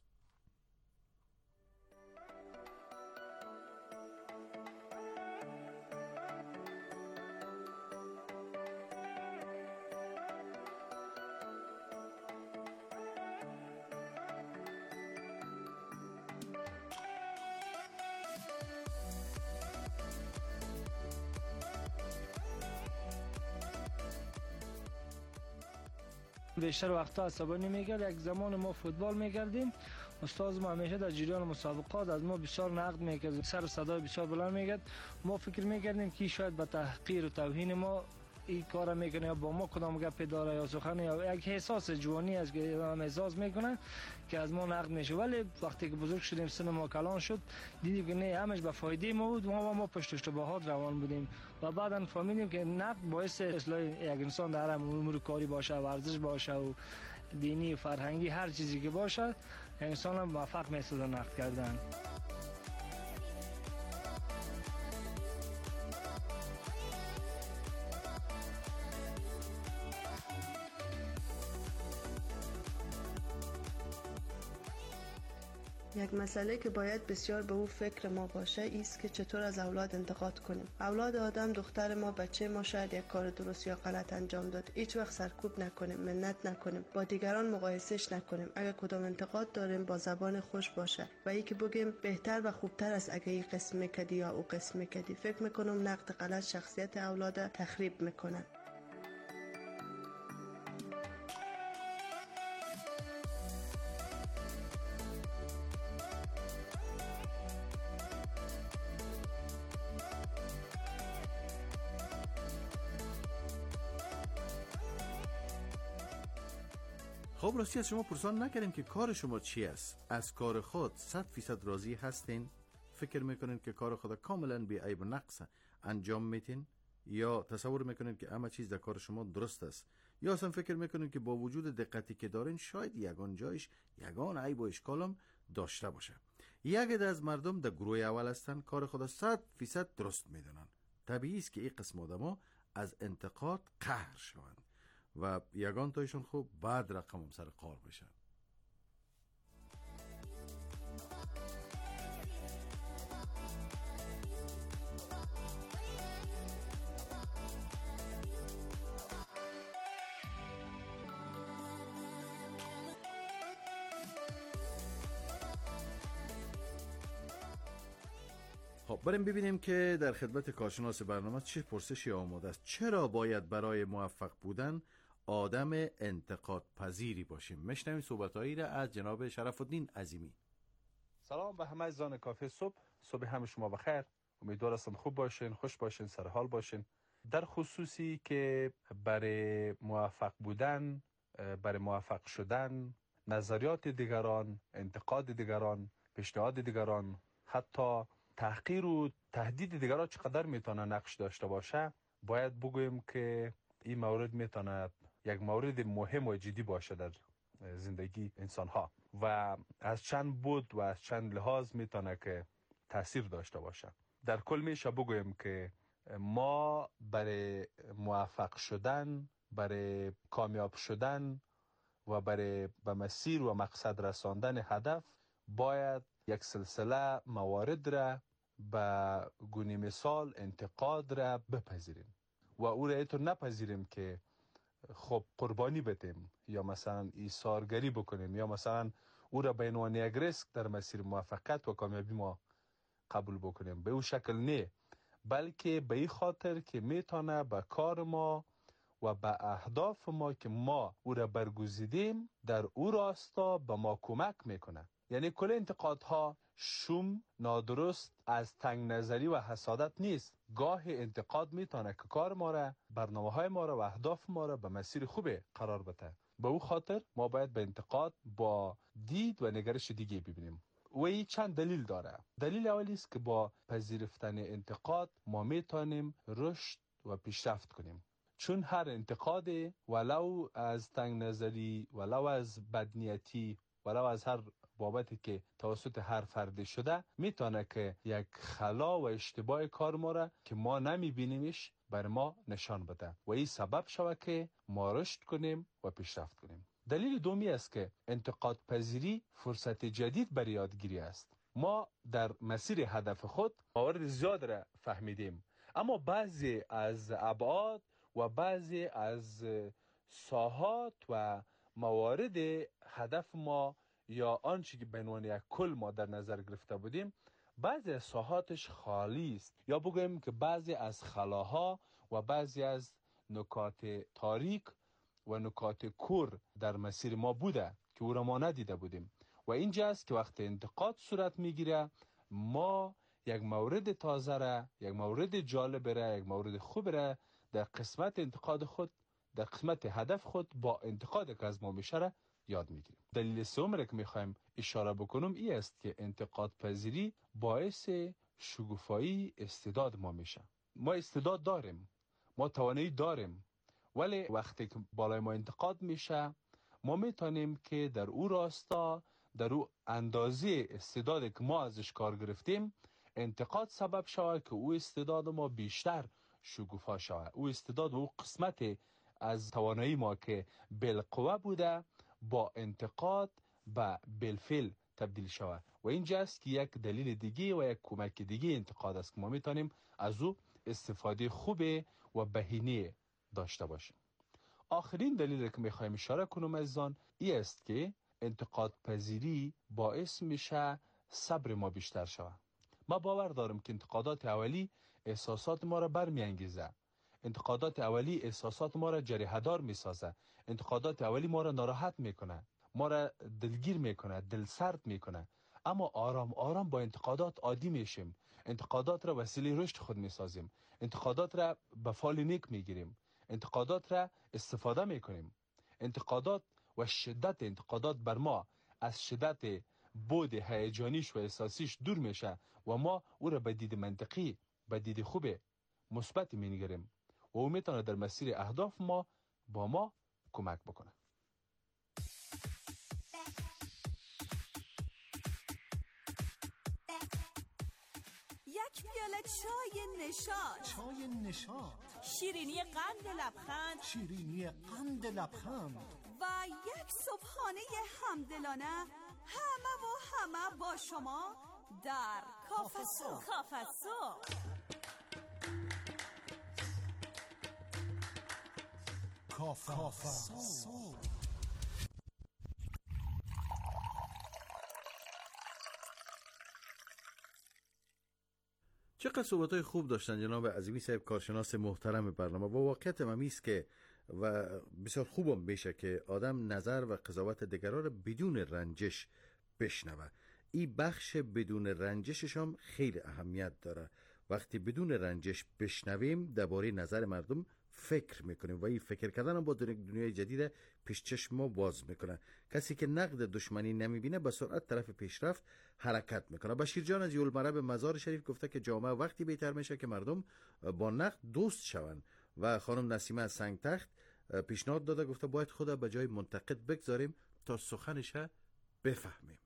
بیشتر وقتا عصبانی میگرد. یک زمان ما فوتبال میکردیم، استاد ما همیشه در جریان مسابقات از ما بسیار نقد میکرد، سر و صدای بسیار بلند میکرد. ما فکر میکردیم که شاید به تحقیر و توهین ما این کار میکنه یا با ما کدام گپ داره یا سخن یا یک احساس جوانی از که آدم احساس میکنه که از ما نقد میشه. ولی وقتی که بزرگ شدیم، سن ما کلان شد، دیدیم که نه، همش به فایده ما بود. ما و ما پشت اشتباهات روان بودیم و بعدا فهمیدیم که نقد باعث اصلاح یک انسان در امور کاری باشه، ورزش باشه و دینی و فرهنگی، هر چیزی که باشه، انسان هم موفق میشه در نقد کردن. یک مسئله که باید بسیار به او فکر ما باشه ایست که چطور از اولاد انتقاد کنیم. اولاد آدم، دختر ما، بچه ما شاید یک کار درست یا غلط انجام داد، هیچ وقت سرکوب نکنیم، منت نکنیم، با دیگران مقایسهش نکنیم. اگر کدام انتقاد داریم با زبان خوش باشه و ای که بگیم بهتر و خوبتر است اگه این قسم میکدی یا او قسم میکدی. فکر میکنم نقد غلط شخصیت اولاد تخریب میکنن. خب راستی از شما پرسان نکردیم که کار شما چی است؟ از کار خود صد فیصد راضی هستین؟ فکر میکنین که کار خود کاملا بی عیب و نقص انجام میتین؟ یا تصور میکنین که همه چیز در کار شما درست است؟ یا اصلا فکر میکنین که با وجود دقتی که دارین شاید یگان جایش یگان عیب و اشکالم داشته باشه؟ یک از مردم در گروه اول هستن، کار خود صد فیصد درست میدونن. طبیعی است که این قسم آدما از انتقاد قهر شوند و یگان تایشون خوب بعد رقم سر کار بشن. خب بریم ببینیم که در خدمت کارشناس برنامه چه پرسشی آماده است. چرا باید برای موفق بودن آدم انتقاد پذیری باشیم؟ میشنویم صحبتایی را از جناب شرف الدین عظیمی. سلام به همه عزیزان کافه صبح. صبح همه شما بخیر. امیدوار هستم خوب باشین، خوش باشین، سر حال باشین. در خصوصی که برای موفق بودن، برای موفق شدن، نظریات دیگران، انتقاد دیگران، پیشنهاد دیگران، حتی تحقیر و تهدید دیگران چقدر میتونه نقش داشته باشه، باید بگویم که این مورد میتونه یک مورد مهم و جدی باشه در زندگی انسان ها و از چند بود و از چند لحاظ میتونه که تاثیر داشته باشه. در کل میشه بگویم که ما برای موفق شدن، برای کامیاب شدن و برای به مسیر و مقصد رساندن هدف باید یک سلسله موارد را به گونه مثال انتقاد را بپذیریم و او را اینطور نپذیریم که خب قربانی بدیم یا مثلا ایثارگری بکنیم یا مثلا او را به عنوان یک ریسک در مسیر موفقیت و کامیابی ما قبول بکنیم. به او شکل نه، بلکه به این خاطر که میتونه به کار ما و به اهداف ما که ما او را برگزیدیم در او راستا به ما کمک میکنه. یعنی کل انتقادها شوم، نادرست، از تنگ نظری و حسادت نیست. گاه انتقاد میتونه که کار ما را، برنامه های ما را و اهداف ما را به مسیر خوب قرار بده. به او خاطر ما باید به انتقاد با دید و نگرش دیگه ببینیم. و این چند دلیل داره. دلیل اولی است که با پذیرفتن انتقاد ما میتونیم رشد و پیشرفت کنیم. چون هر انتقاد، ولو از تنگ نظری، ولو از بدنیتی، ولو از هر بابتی که توسط هر فرد شده، میتونه که یک خلا و اشتباه کار ما را که ما نمیبینیمش بر ما نشان بده و این سبب شود که ما رشد کنیم و پیشرفت کنیم. دلیل دومی است که انتقاد پذیری فرصت جدید برای یادگیری است. ما در مسیر هدف خود موارد زیاد را فهمیدیم، اما بعضی از ابعاد و بعضی از ساحات و موارد هدف ما یا آنچه که به عنوان یک کل ما در نظر گرفته بودیم، بعضی از ساحاتش خالی است، یا بگویم که بعضی از خلاها و بعضی از نکات تاریک و نکات کور در مسیر ما بوده که او را ما ندیده بودیم. و اینجاست که وقت انتقاد صورت میگیره، ما یک مورد تازه را، یک مورد جالب را، یک مورد خوب را در قسمت انتقاد خود، در قسمت هدف خود با انتقاد که از ما میشه را یاد میگیریم. دلیل سوم را که میخوایم اشاره بکنم این است که انتقاد پذیری باعث شکوفایی استعداد ما میشه. ما استعداد داریم، ما توانایی داریم، ولی وقتی که بالای ما انتقاد میشه، ما میتونیم که در او راستا، در او اندازه استعدادی که ما ازش کار گرفتیم، انتقاد سبب شود که او استعداد ما بیشتر شکوفا شود. او استعداد و او قسمت از توانایی ما که بالقوه بوده با انتقاد به بالفعل تبدیل شود. و اینجاست که یک دلیل دیگه و یک کمک دیگه انتقاد است که ما میتونیم از او استفاده خوب و بهینه داشته باشیم. آخرین دلیل که میخوایم اشاره کنم عزیزان این است که انتقاد پذیری باعث میشه صبر ما بیشتر شود. ما باور دارم که انتقادات اولی احساسات ما را برمیانگیزه. انتقادات اولی احساسات ما را جریحه‌دار میسازه. انتقادات اولی ما را ناراحت میکنه، ما را دلگیر میکنه، دلسرد میکنه. اما آرام آرام با انتقادات عادی میشیم. انتقادات را وسیله رشد خود میسازیم. انتقادات را به فال نیک میگیریم. انتقادات را استفاده میکنیم. انتقادات و شدت انتقادات بر ما از شدت بود هیجانیش و احساسیش دور میشه و ما او را به دید منطقی، به دید خوب مثبت می‌نگریم و او میتونه در مسیر اهداف ما با ما کمک بکنه. یک پیاله چای نشاط، چای نشاط، شیرینی قند لبخند، شیرینی قند لبخند و یک صبحانه همدلانه، همه و همه با شما در کافه صبح. کافه صبح کافه صبح. چقدر صحبت‌های خوب داشتن جناب عظیمی صاحب، کارشناس محترم برنامه. و واقعیت هم است که و بسیار خوبم میشه که آدم نظر و قضاوت دیگران را بدون رنجش بشنوه. این بخش بدون رنجشش هم خیلی اهمیت داره. وقتی بدون رنجش بشنویم درباره نظر مردم فکر میکنیم و این فکر کردن هم با دنیای جدید پیش چشم ما باز میکنه. کسی که نقد دشمنی نمیبینه به سرعت طرف پیشرفت حرکت میکنه. بشیر جان از یولمره به مزار شریف گفته که جامعه وقتی بهتر میشه که مردم با نقد دوست شون. و خانم نسیمه از سنگ تخت پیشنهاد داده، گفته باید خدا به جای منتقد بگذاریم تا سخنش بفهمیم.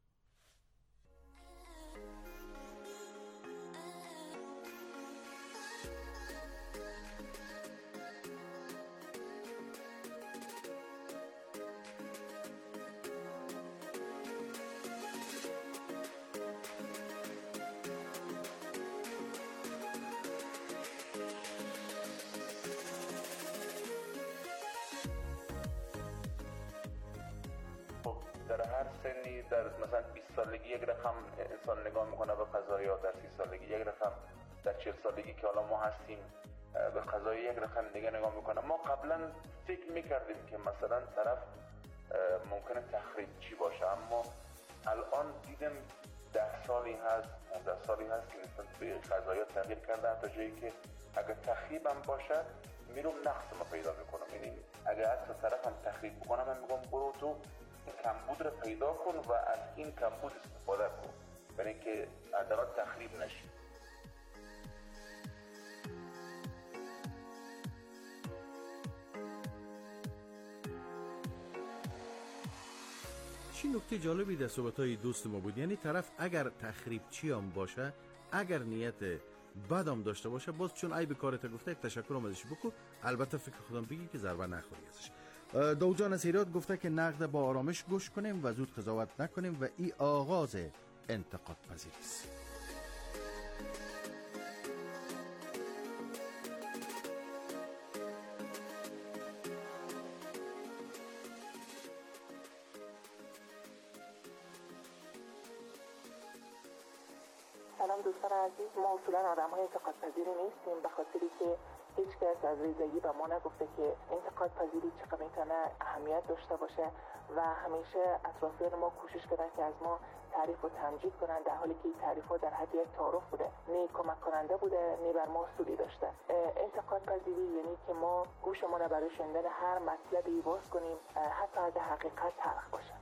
در هر سنی، در مثلا بیست سالگی یک رقم انسان نگاه میکنه به قضایی، یا در سی سالگی یک رقم، در چهل سالگی که حالا ما هستیم به قضایی یک رقم دیگه نگاه میکنه. ما قبلا فکر میکردیم که مثلا طرف ممکنه تخریبچی باشه، اما الان دیدم ده سالی هست پانزده سالی هست که نسبت به غذایا تغییر کرده، تا جایی که اگر تخریب هم باشه میرم نقص ما پیدا میکنم. یعنی اگر از طرف هم تخریب بکنم من میگم برو تو کمبود رو پیدا کن و از این کمبود استفاده کن، برای اینکه عضلات تخریب نشه. چی نکته جالبی در صحبت‌های دوست ما بود، یعنی طرف اگر تخریب چی هم باشه، اگر نیت بدم داشته باشه، باز چون عیب کارت گفته یک تشکر هم ازش بکن، البته فکر خودم بگی که ضربه نخوری ازش. دوجان از ایراد گفته که نقد با آرامش گوش کنیم و زود قضاوت نکنیم و این آغاز انتقاد پذیری است. سلام دوستان عزیز، ما اصولا آدم های انتقاد پذیری نیستیم، به خاطری که هیچ کس از ریزگی به ما نگفته که انتقاد پذیری چقدر میتونه اهمیت داشته باشه و همیشه اطرافیان ما کوشش کردن که از ما تعریف و تمجید کنن، در حالی که این تعریف ها در حد یک تعارف بوده، نه کمک کننده بوده، نه بر ما سودی داشته. انتقاد پذیری یعنی که ما گوشمون برای شنیدن هر مطلبی باز کنیم، حتی اگه حقیقت تلخ باشه.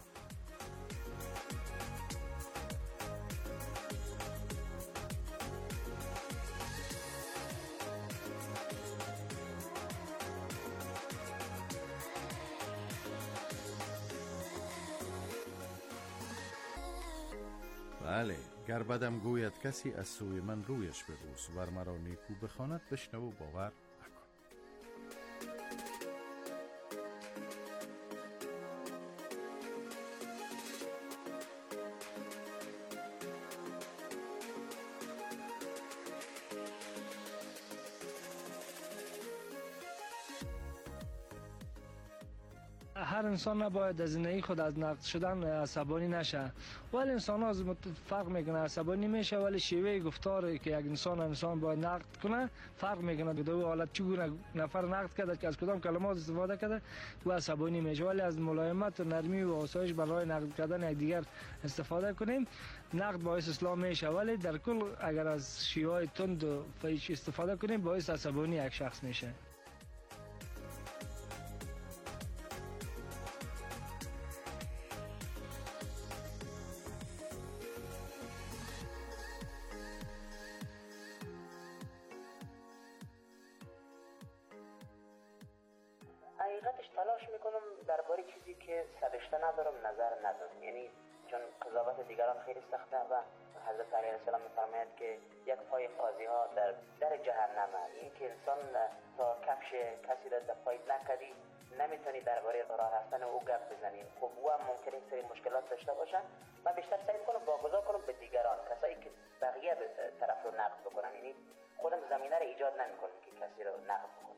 بله، گر بدم گوید کسی از سوی من رویش ببوس، ور مرا نیکو بخواند بشنو و باور نکن. هر انسان نباید از زندگی خود از نقد شدن عصبانی نشه، ولی انسان ها فرق میکنه، عصبانی میشه ولی شیوه گفتار که یک انسان انسان باید نقد کنه فرق میکنه. دو حالت چگونه نفر نقد کرده که از کدام کلمات استفاده کرده و عصبانی میشه، ولی از ملایمت و نرمی و آسایش برای نقد کردن یک دیگر استفاده کنیم، نقد باعث اصلاح میشه. ولی در کل اگر از شیوه تند و فحش استفاده کنیم باعث عصبانی یک شخص میشه. حقیقتش تلاش میکنم درباره چیزی که سرشته ندارم نظر ندارم، یعنی چون قضاوت دیگران خیلی سخته و حضرت علیه السلام میفرماید که یک پای قاضی ها در در جهنمه. این که انسان تا کفش کسی را دفاع نکردی نمیتونی درباره راه رفتن او گپ بزنی. خب او هم ممکنه یک سری مشکلات داشته باشن. من بیشتر سعی میکنم واگذار کنم به دیگران، کسایی که بقیه طرف رو نقد بکنن، یعنی خودم زمینه رو ایجاد نمیکنم که کسی رو نقد بکنم.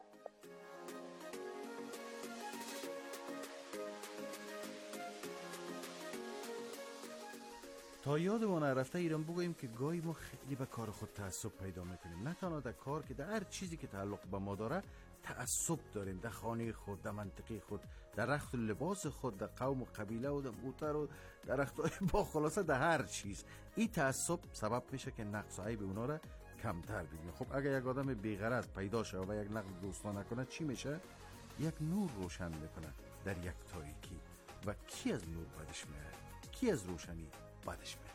تا یادمون رفته ایران بگوییم که گاهی ما خیلی به کار خود تعصب پیدا میکنیم، نه تنها در کار که در هر چیزی که تعلق به ما داره تعصب داریم، در خانه خود، در منطقه خود، در رخت و لباس خود، در قوم و قبیله و در موتر و در رختای با، خلاصه در هر چیز. این تعصب سبب میشه که نقص و عیب اونا را کمتر ببینیم. خب اگر یک آدم بی‌غرض پیدا شه و یک نقد دوستانه کنه چی میشه؟ یک نور روشن میکنه در یک تاریکی. و کی از نور بدش میاد؟ کی از روشنی بدش میاد؟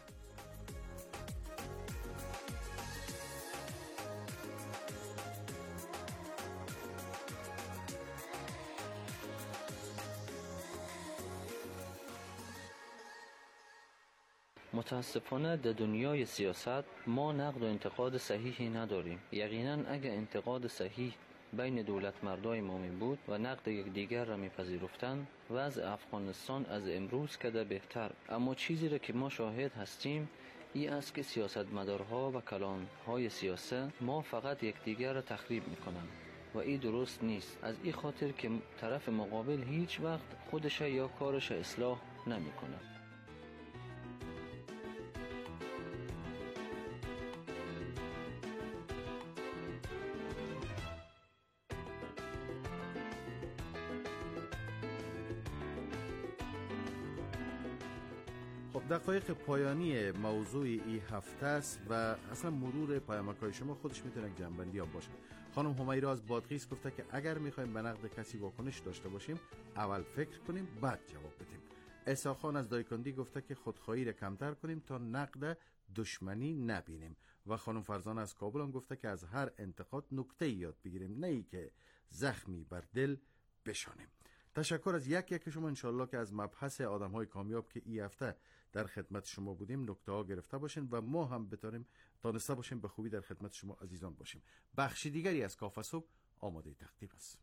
متاسفانه در دنیای سیاست ما نقد و انتقاد صحیحی نداریم. یقینا اگر انتقاد صحیح بین دولت مردای ما می بود و نقد یک دیگر را می پذیرفتند، وضع افغانستان از امروز کده بهتر. اما چیزی را که ما شاهد هستیم این است که سیاستمدارها و کلانهای سیاست ما فقط یک دیگر را تخریب می کنند و این درست نیست، از این خاطر که طرف مقابل هیچ وقت خودش یا کارش اصلاح نمی کند. خب دقایق پایانی موضوع این هفته است و اصلا مرور پیامک‌های شما خودش میتونه یک جنبندی هم باشه. خانم همیرا از بادغیس گفته که اگر میخوایم به نقد کسی واکنش داشته باشیم اول فکر کنیم بعد جواب بدیم. عیسی خان از دایکندی گفته که خودخواهی را کمتر کنیم تا نقد دشمنی نبینیم و خانم فرزانه از کابل هم گفته که از هر انتقاد نکته یاد بگیریم، نه ای که زخمی بر دل بشانیم. تشکر از یک یک شما. انشالله که از مبحث آدم های کامیاب که این هفته در خدمت شما بودیم نکته ها گرفته باشین و ما هم بتاریم دانسته باشیم به خوبی در خدمت شما عزیزان باشیم. بخش دیگری از کافه صبح آماده تقدیم است.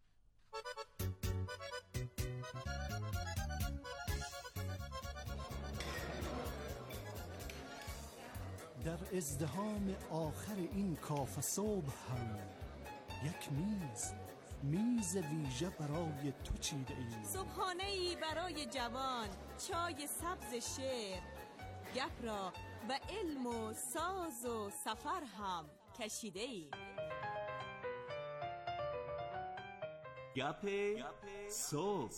در ازدحام آخر این کافه صبح هم یک میز میز ویژه برای تو چیده ایم. صبحانه‌ای برای جوان، چای سبز شعر، گپ را به علم و ساز و سفر هم کشیده ایم. گپ صبح.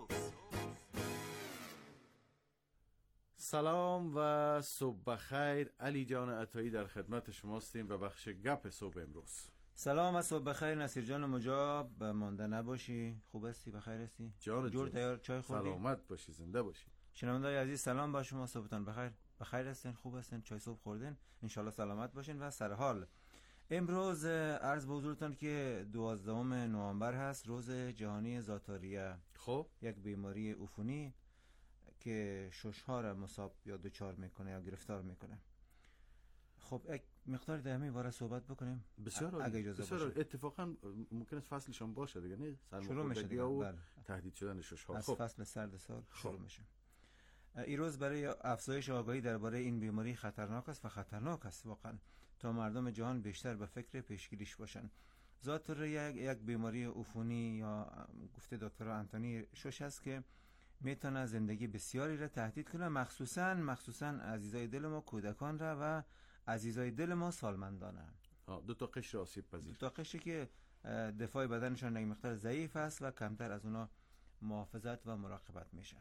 سلام و صبح بخیر. علی جان عطایی در خدمت شماستیم و بخش گپ صبح امروز. سلام و صبح بخیر. نصیر جان مجاب، مانده نباشی. خوب هستی؟ بخیر هستی؟ جان جور تیار چای خوردی؟ سلامت باشی، زنده باشی. شنونده‌های عزیز سلام با شما، صبحتان بخیر. بخیر هستین؟ خوب هستین؟ چای صبح خوردین؟ ان شاء الله سلامت باشین و سر حال. امروز عرض به حضورتان که دوازدهم نوامبر هست، روز جهانی زاتاریه. خب یک بیماری عفونی که شش‌ها را مصاب یا دچار میکنه یا گرفتار میکنه. خب یک مقدار در همین باره صحبت بکنیم. بسیار اگه اجازه بسیار باشه. اتفاقا ممکن است فصلشون باشه دیگه، نه شروع میشه دیگه. و بله. تهدید شدن شش‌ها. از خب. فصل سرد سال شروع میشه. این روز برای افزایش آگاهی درباره این بیماری خطرناک است و خطرناک است واقعا، تا مردم جهان بیشتر به فکر پیشگیریش باشن. زاتوریه یک بیماری عفونی یا گفته دکتر آنتونی شوش است که میتونه زندگی بسیاری را تهدید کنه، مخصوصا مخصوصا عزیزای دل ما، کودکان را و عزیزای دل ما سالمندانه. دو تا قشر آسیب پذیر، دو تا قشری که دفاع بدنشان یک مقدار ضعیف است و کمتر از اونا محافظت و مراقبت میشه.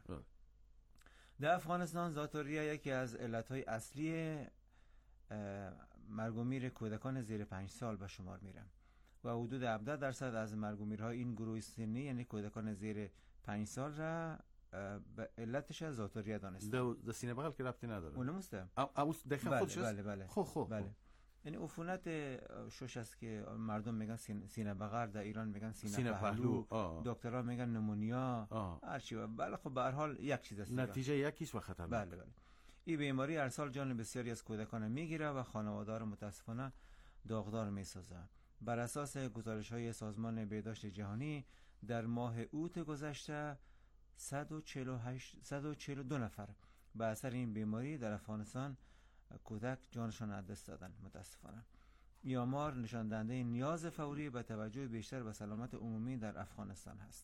در افغانستان زاتوریه یکی از علتهای اصلی مرگ و میر کودکان زیر پنج سال به شمار میره و حدود هفده درصد از مرگ و میرها این گروه سنی یعنی کودکان زیر پنج سال را به علتش از زاتوریه دانستن. دو د سینه بغل که ربطی نداره. اون مسته. ام دقیقاً خودش بله بله. خو خو بله. یعنی عفونت شوش است که مردم میگن سینه بغل، در ایران میگن سینه, سینه پهلو، دکترها میگن نمونیا، هر چی. بله خب به هر حال یک چیز است. نتیجه یکیست و خطرناک. بله بله. این بیماری هر سال جان بسیاری از کودکان میگیره و خانواده‌ها متاسفانه داغدار میسازه. بر اساس گزارش‌های سازمان بهداشت جهانی در ماه اوت گذشته صد و چهل و هشت صد و چهل و دو نفر به اثر این بیماری در افغانستان کودک جانشان از دست دادن. متاسفانه این آمار نشان دهنده نیاز فوری به توجه بیشتر به سلامت عمومی در افغانستان است.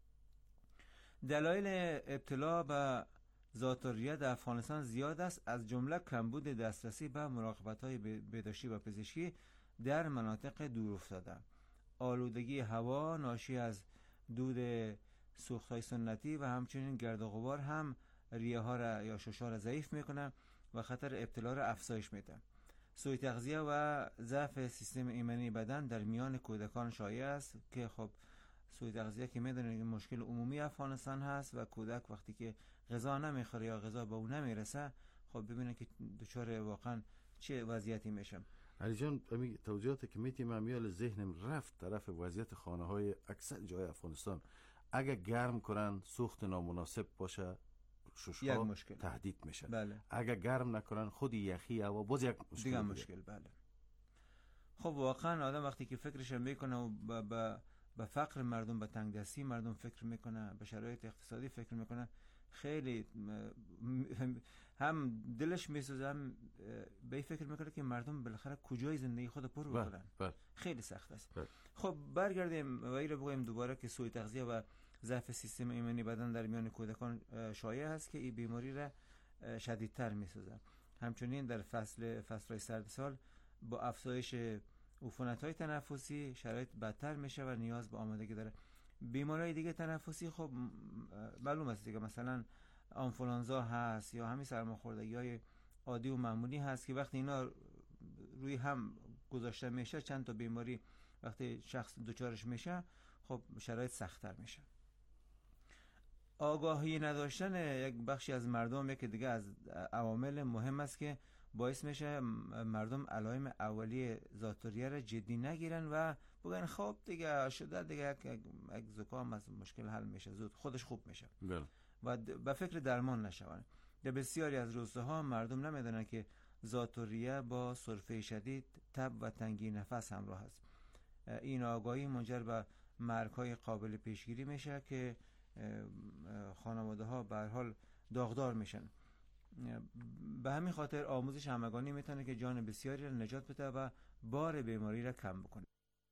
دلایل ابتلا به زاتوریه در افغانستان زیاد است، از جمله کمبود دسترسی به مراقبت‌های بهداشتی و پزشکی در مناطق دور افتاده، آلودگی هوا ناشی از دود سوخت‌های سنتی و همچنین گرد و غبار هم ریه ها را یا شش‌ها را ضعیف میکنه و خطر ابتلا را افزایش میده. سوء تغذیه و ضعف سیستم ایمنی بدن در میان کودکان شایع است که خب سوء تغذیه که میدونید مشکل عمومی افغانستان هست و کودک وقتی که غذا نمیخوره یا غذا به اون نمیرسه خب ببینه که دچار واقعا چه وضعیتی میشه. علی جان امی توضیحاتی که میتیم امیال ذهنم رفت طرف وضعیت خانه های اکثر جای افغانستان. اگه گرم کنن سوخت نامناسب باشه شش‌ها تهدید میشه. بله. اگه گرم نکنن خود یخی هوا باز یک مشکل دیگه مشکل. بله. خب واقعا آدم وقتی که فکرش میکنه و به به فقر مردم، به تنگ دستی مردم فکر میکنه، به شرایط اقتصادی فکر میکنه، خیلی هم دلش میسوزه، هم به فکر میکنه که مردم بالاخره کجای زندگی خود پر بکنن. خیلی سخت است. بله. خب برگردیم و اینو بگویم دوباره که سوء تغذیه و ضعف سیستم ایمنی بدن در میان کودکان شایع است که این بیماری را شدیدتر میسازه. همچنین در فصل فصل‌های سرد سال با افزایش عفونت‌های تنفسی شرایط بدتر میشه و نیاز به آمادگی داره. بیماری‌های دیگه تنفسی خب معلوم است دیگه، مثلا آنفولانزا هست یا همین سرماخوردگی های عادی و معمولی هست که وقتی اینا روی هم گذاشته میشه، چند تا بیماری وقتی شخص دچارش میشه، خب شرایط سخت‌تر میشه. آگاهی نداشتن یک بخشی از مردم یکی دیگه از عوامل مهم است که باعث میشه مردم علائم اولیه ذات‌الریه را جدی نگیرن و بگن خب دیگه شده دیگه یک یک زکام از مشکل حل میشه، زود خودش خوب میشه بله. و به فکر درمان نشون. در بسیاری از روستاها مردم نمیدونن که ذات‌الریه با سرفه شدید، تب و تنگی نفس همراه است. این آگاهی منجر به مرگ‌های قابل پیشگیری میشه که خانواده ها به هر حال داغدار میشن. به همین خاطر آموزش همگانی میتونه که جان بسیاری را نجات بده و بار بیماری را کم بکنه.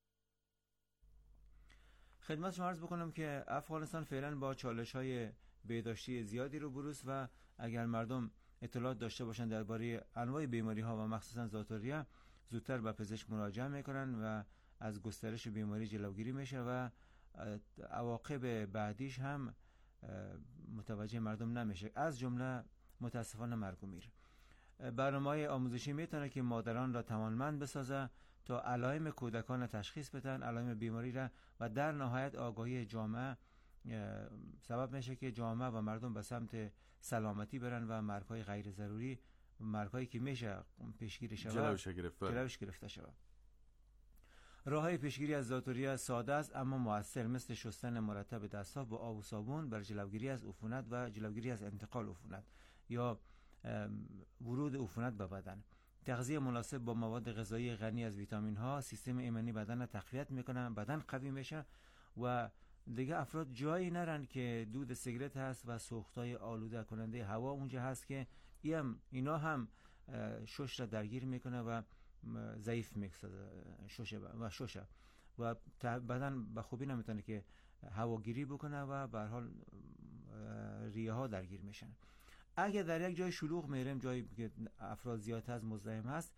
خدمت شما عرض بکنم که افغانستان فعلا با چالش های بهداشتی زیادی رو بروز و اگر مردم اطلاعات داشته باشند درباره انواع بیماری ها و مخصوصا ذات‌الریه، زودتر به پزشک مراجعه میکنن و از گسترش بیماری جلوگیری میشه و عواقب بعدیش هم متوجه مردم نمیشه، از جمله متاسفانه مرگ و میر. برنامه‌های آموزشی میتونه که مادران را توانمند بسازه تا علائم کودکان تشخیص بدن، علائم بیماری را، و در نهایت آگاهی جامعه سبب میشه که جامعه و مردم به سمت سلامتی برن و مرگ‌های غیر ضروری، مرگ‌هایی که میشه پیشگیری شود، جلوش گرفته جلوش گرفته شود. راه‌های پیشگیری از ذات‌الریه ساده است اما مؤثر، مثل شستن مرتب دست‌ها با آب و صابون بر جلوگیری از عفونت و جلوگیری از انتقال عفونت یا ورود عفونت به بدن. تغذیه مناسب با مواد غذایی غنی از ویتامین ها سیستم ایمنی بدن را تقویت میکنه، بدن قوی میشه و دیگه افراد جایی نرن که دود سیگرت هست و سوختای آلوده کننده هوا اونجا هست که اینا هم شش را درگیر میکنه و ضعیف میکسه شوشه و شوشه و بدن به خوبی نمیتونه که هواگیری بکنه و به هر حال ریه ها درگیر میشن. اگه در یک جای شلوغ میریم، جایی که افراد زیاد از مزاحم هست،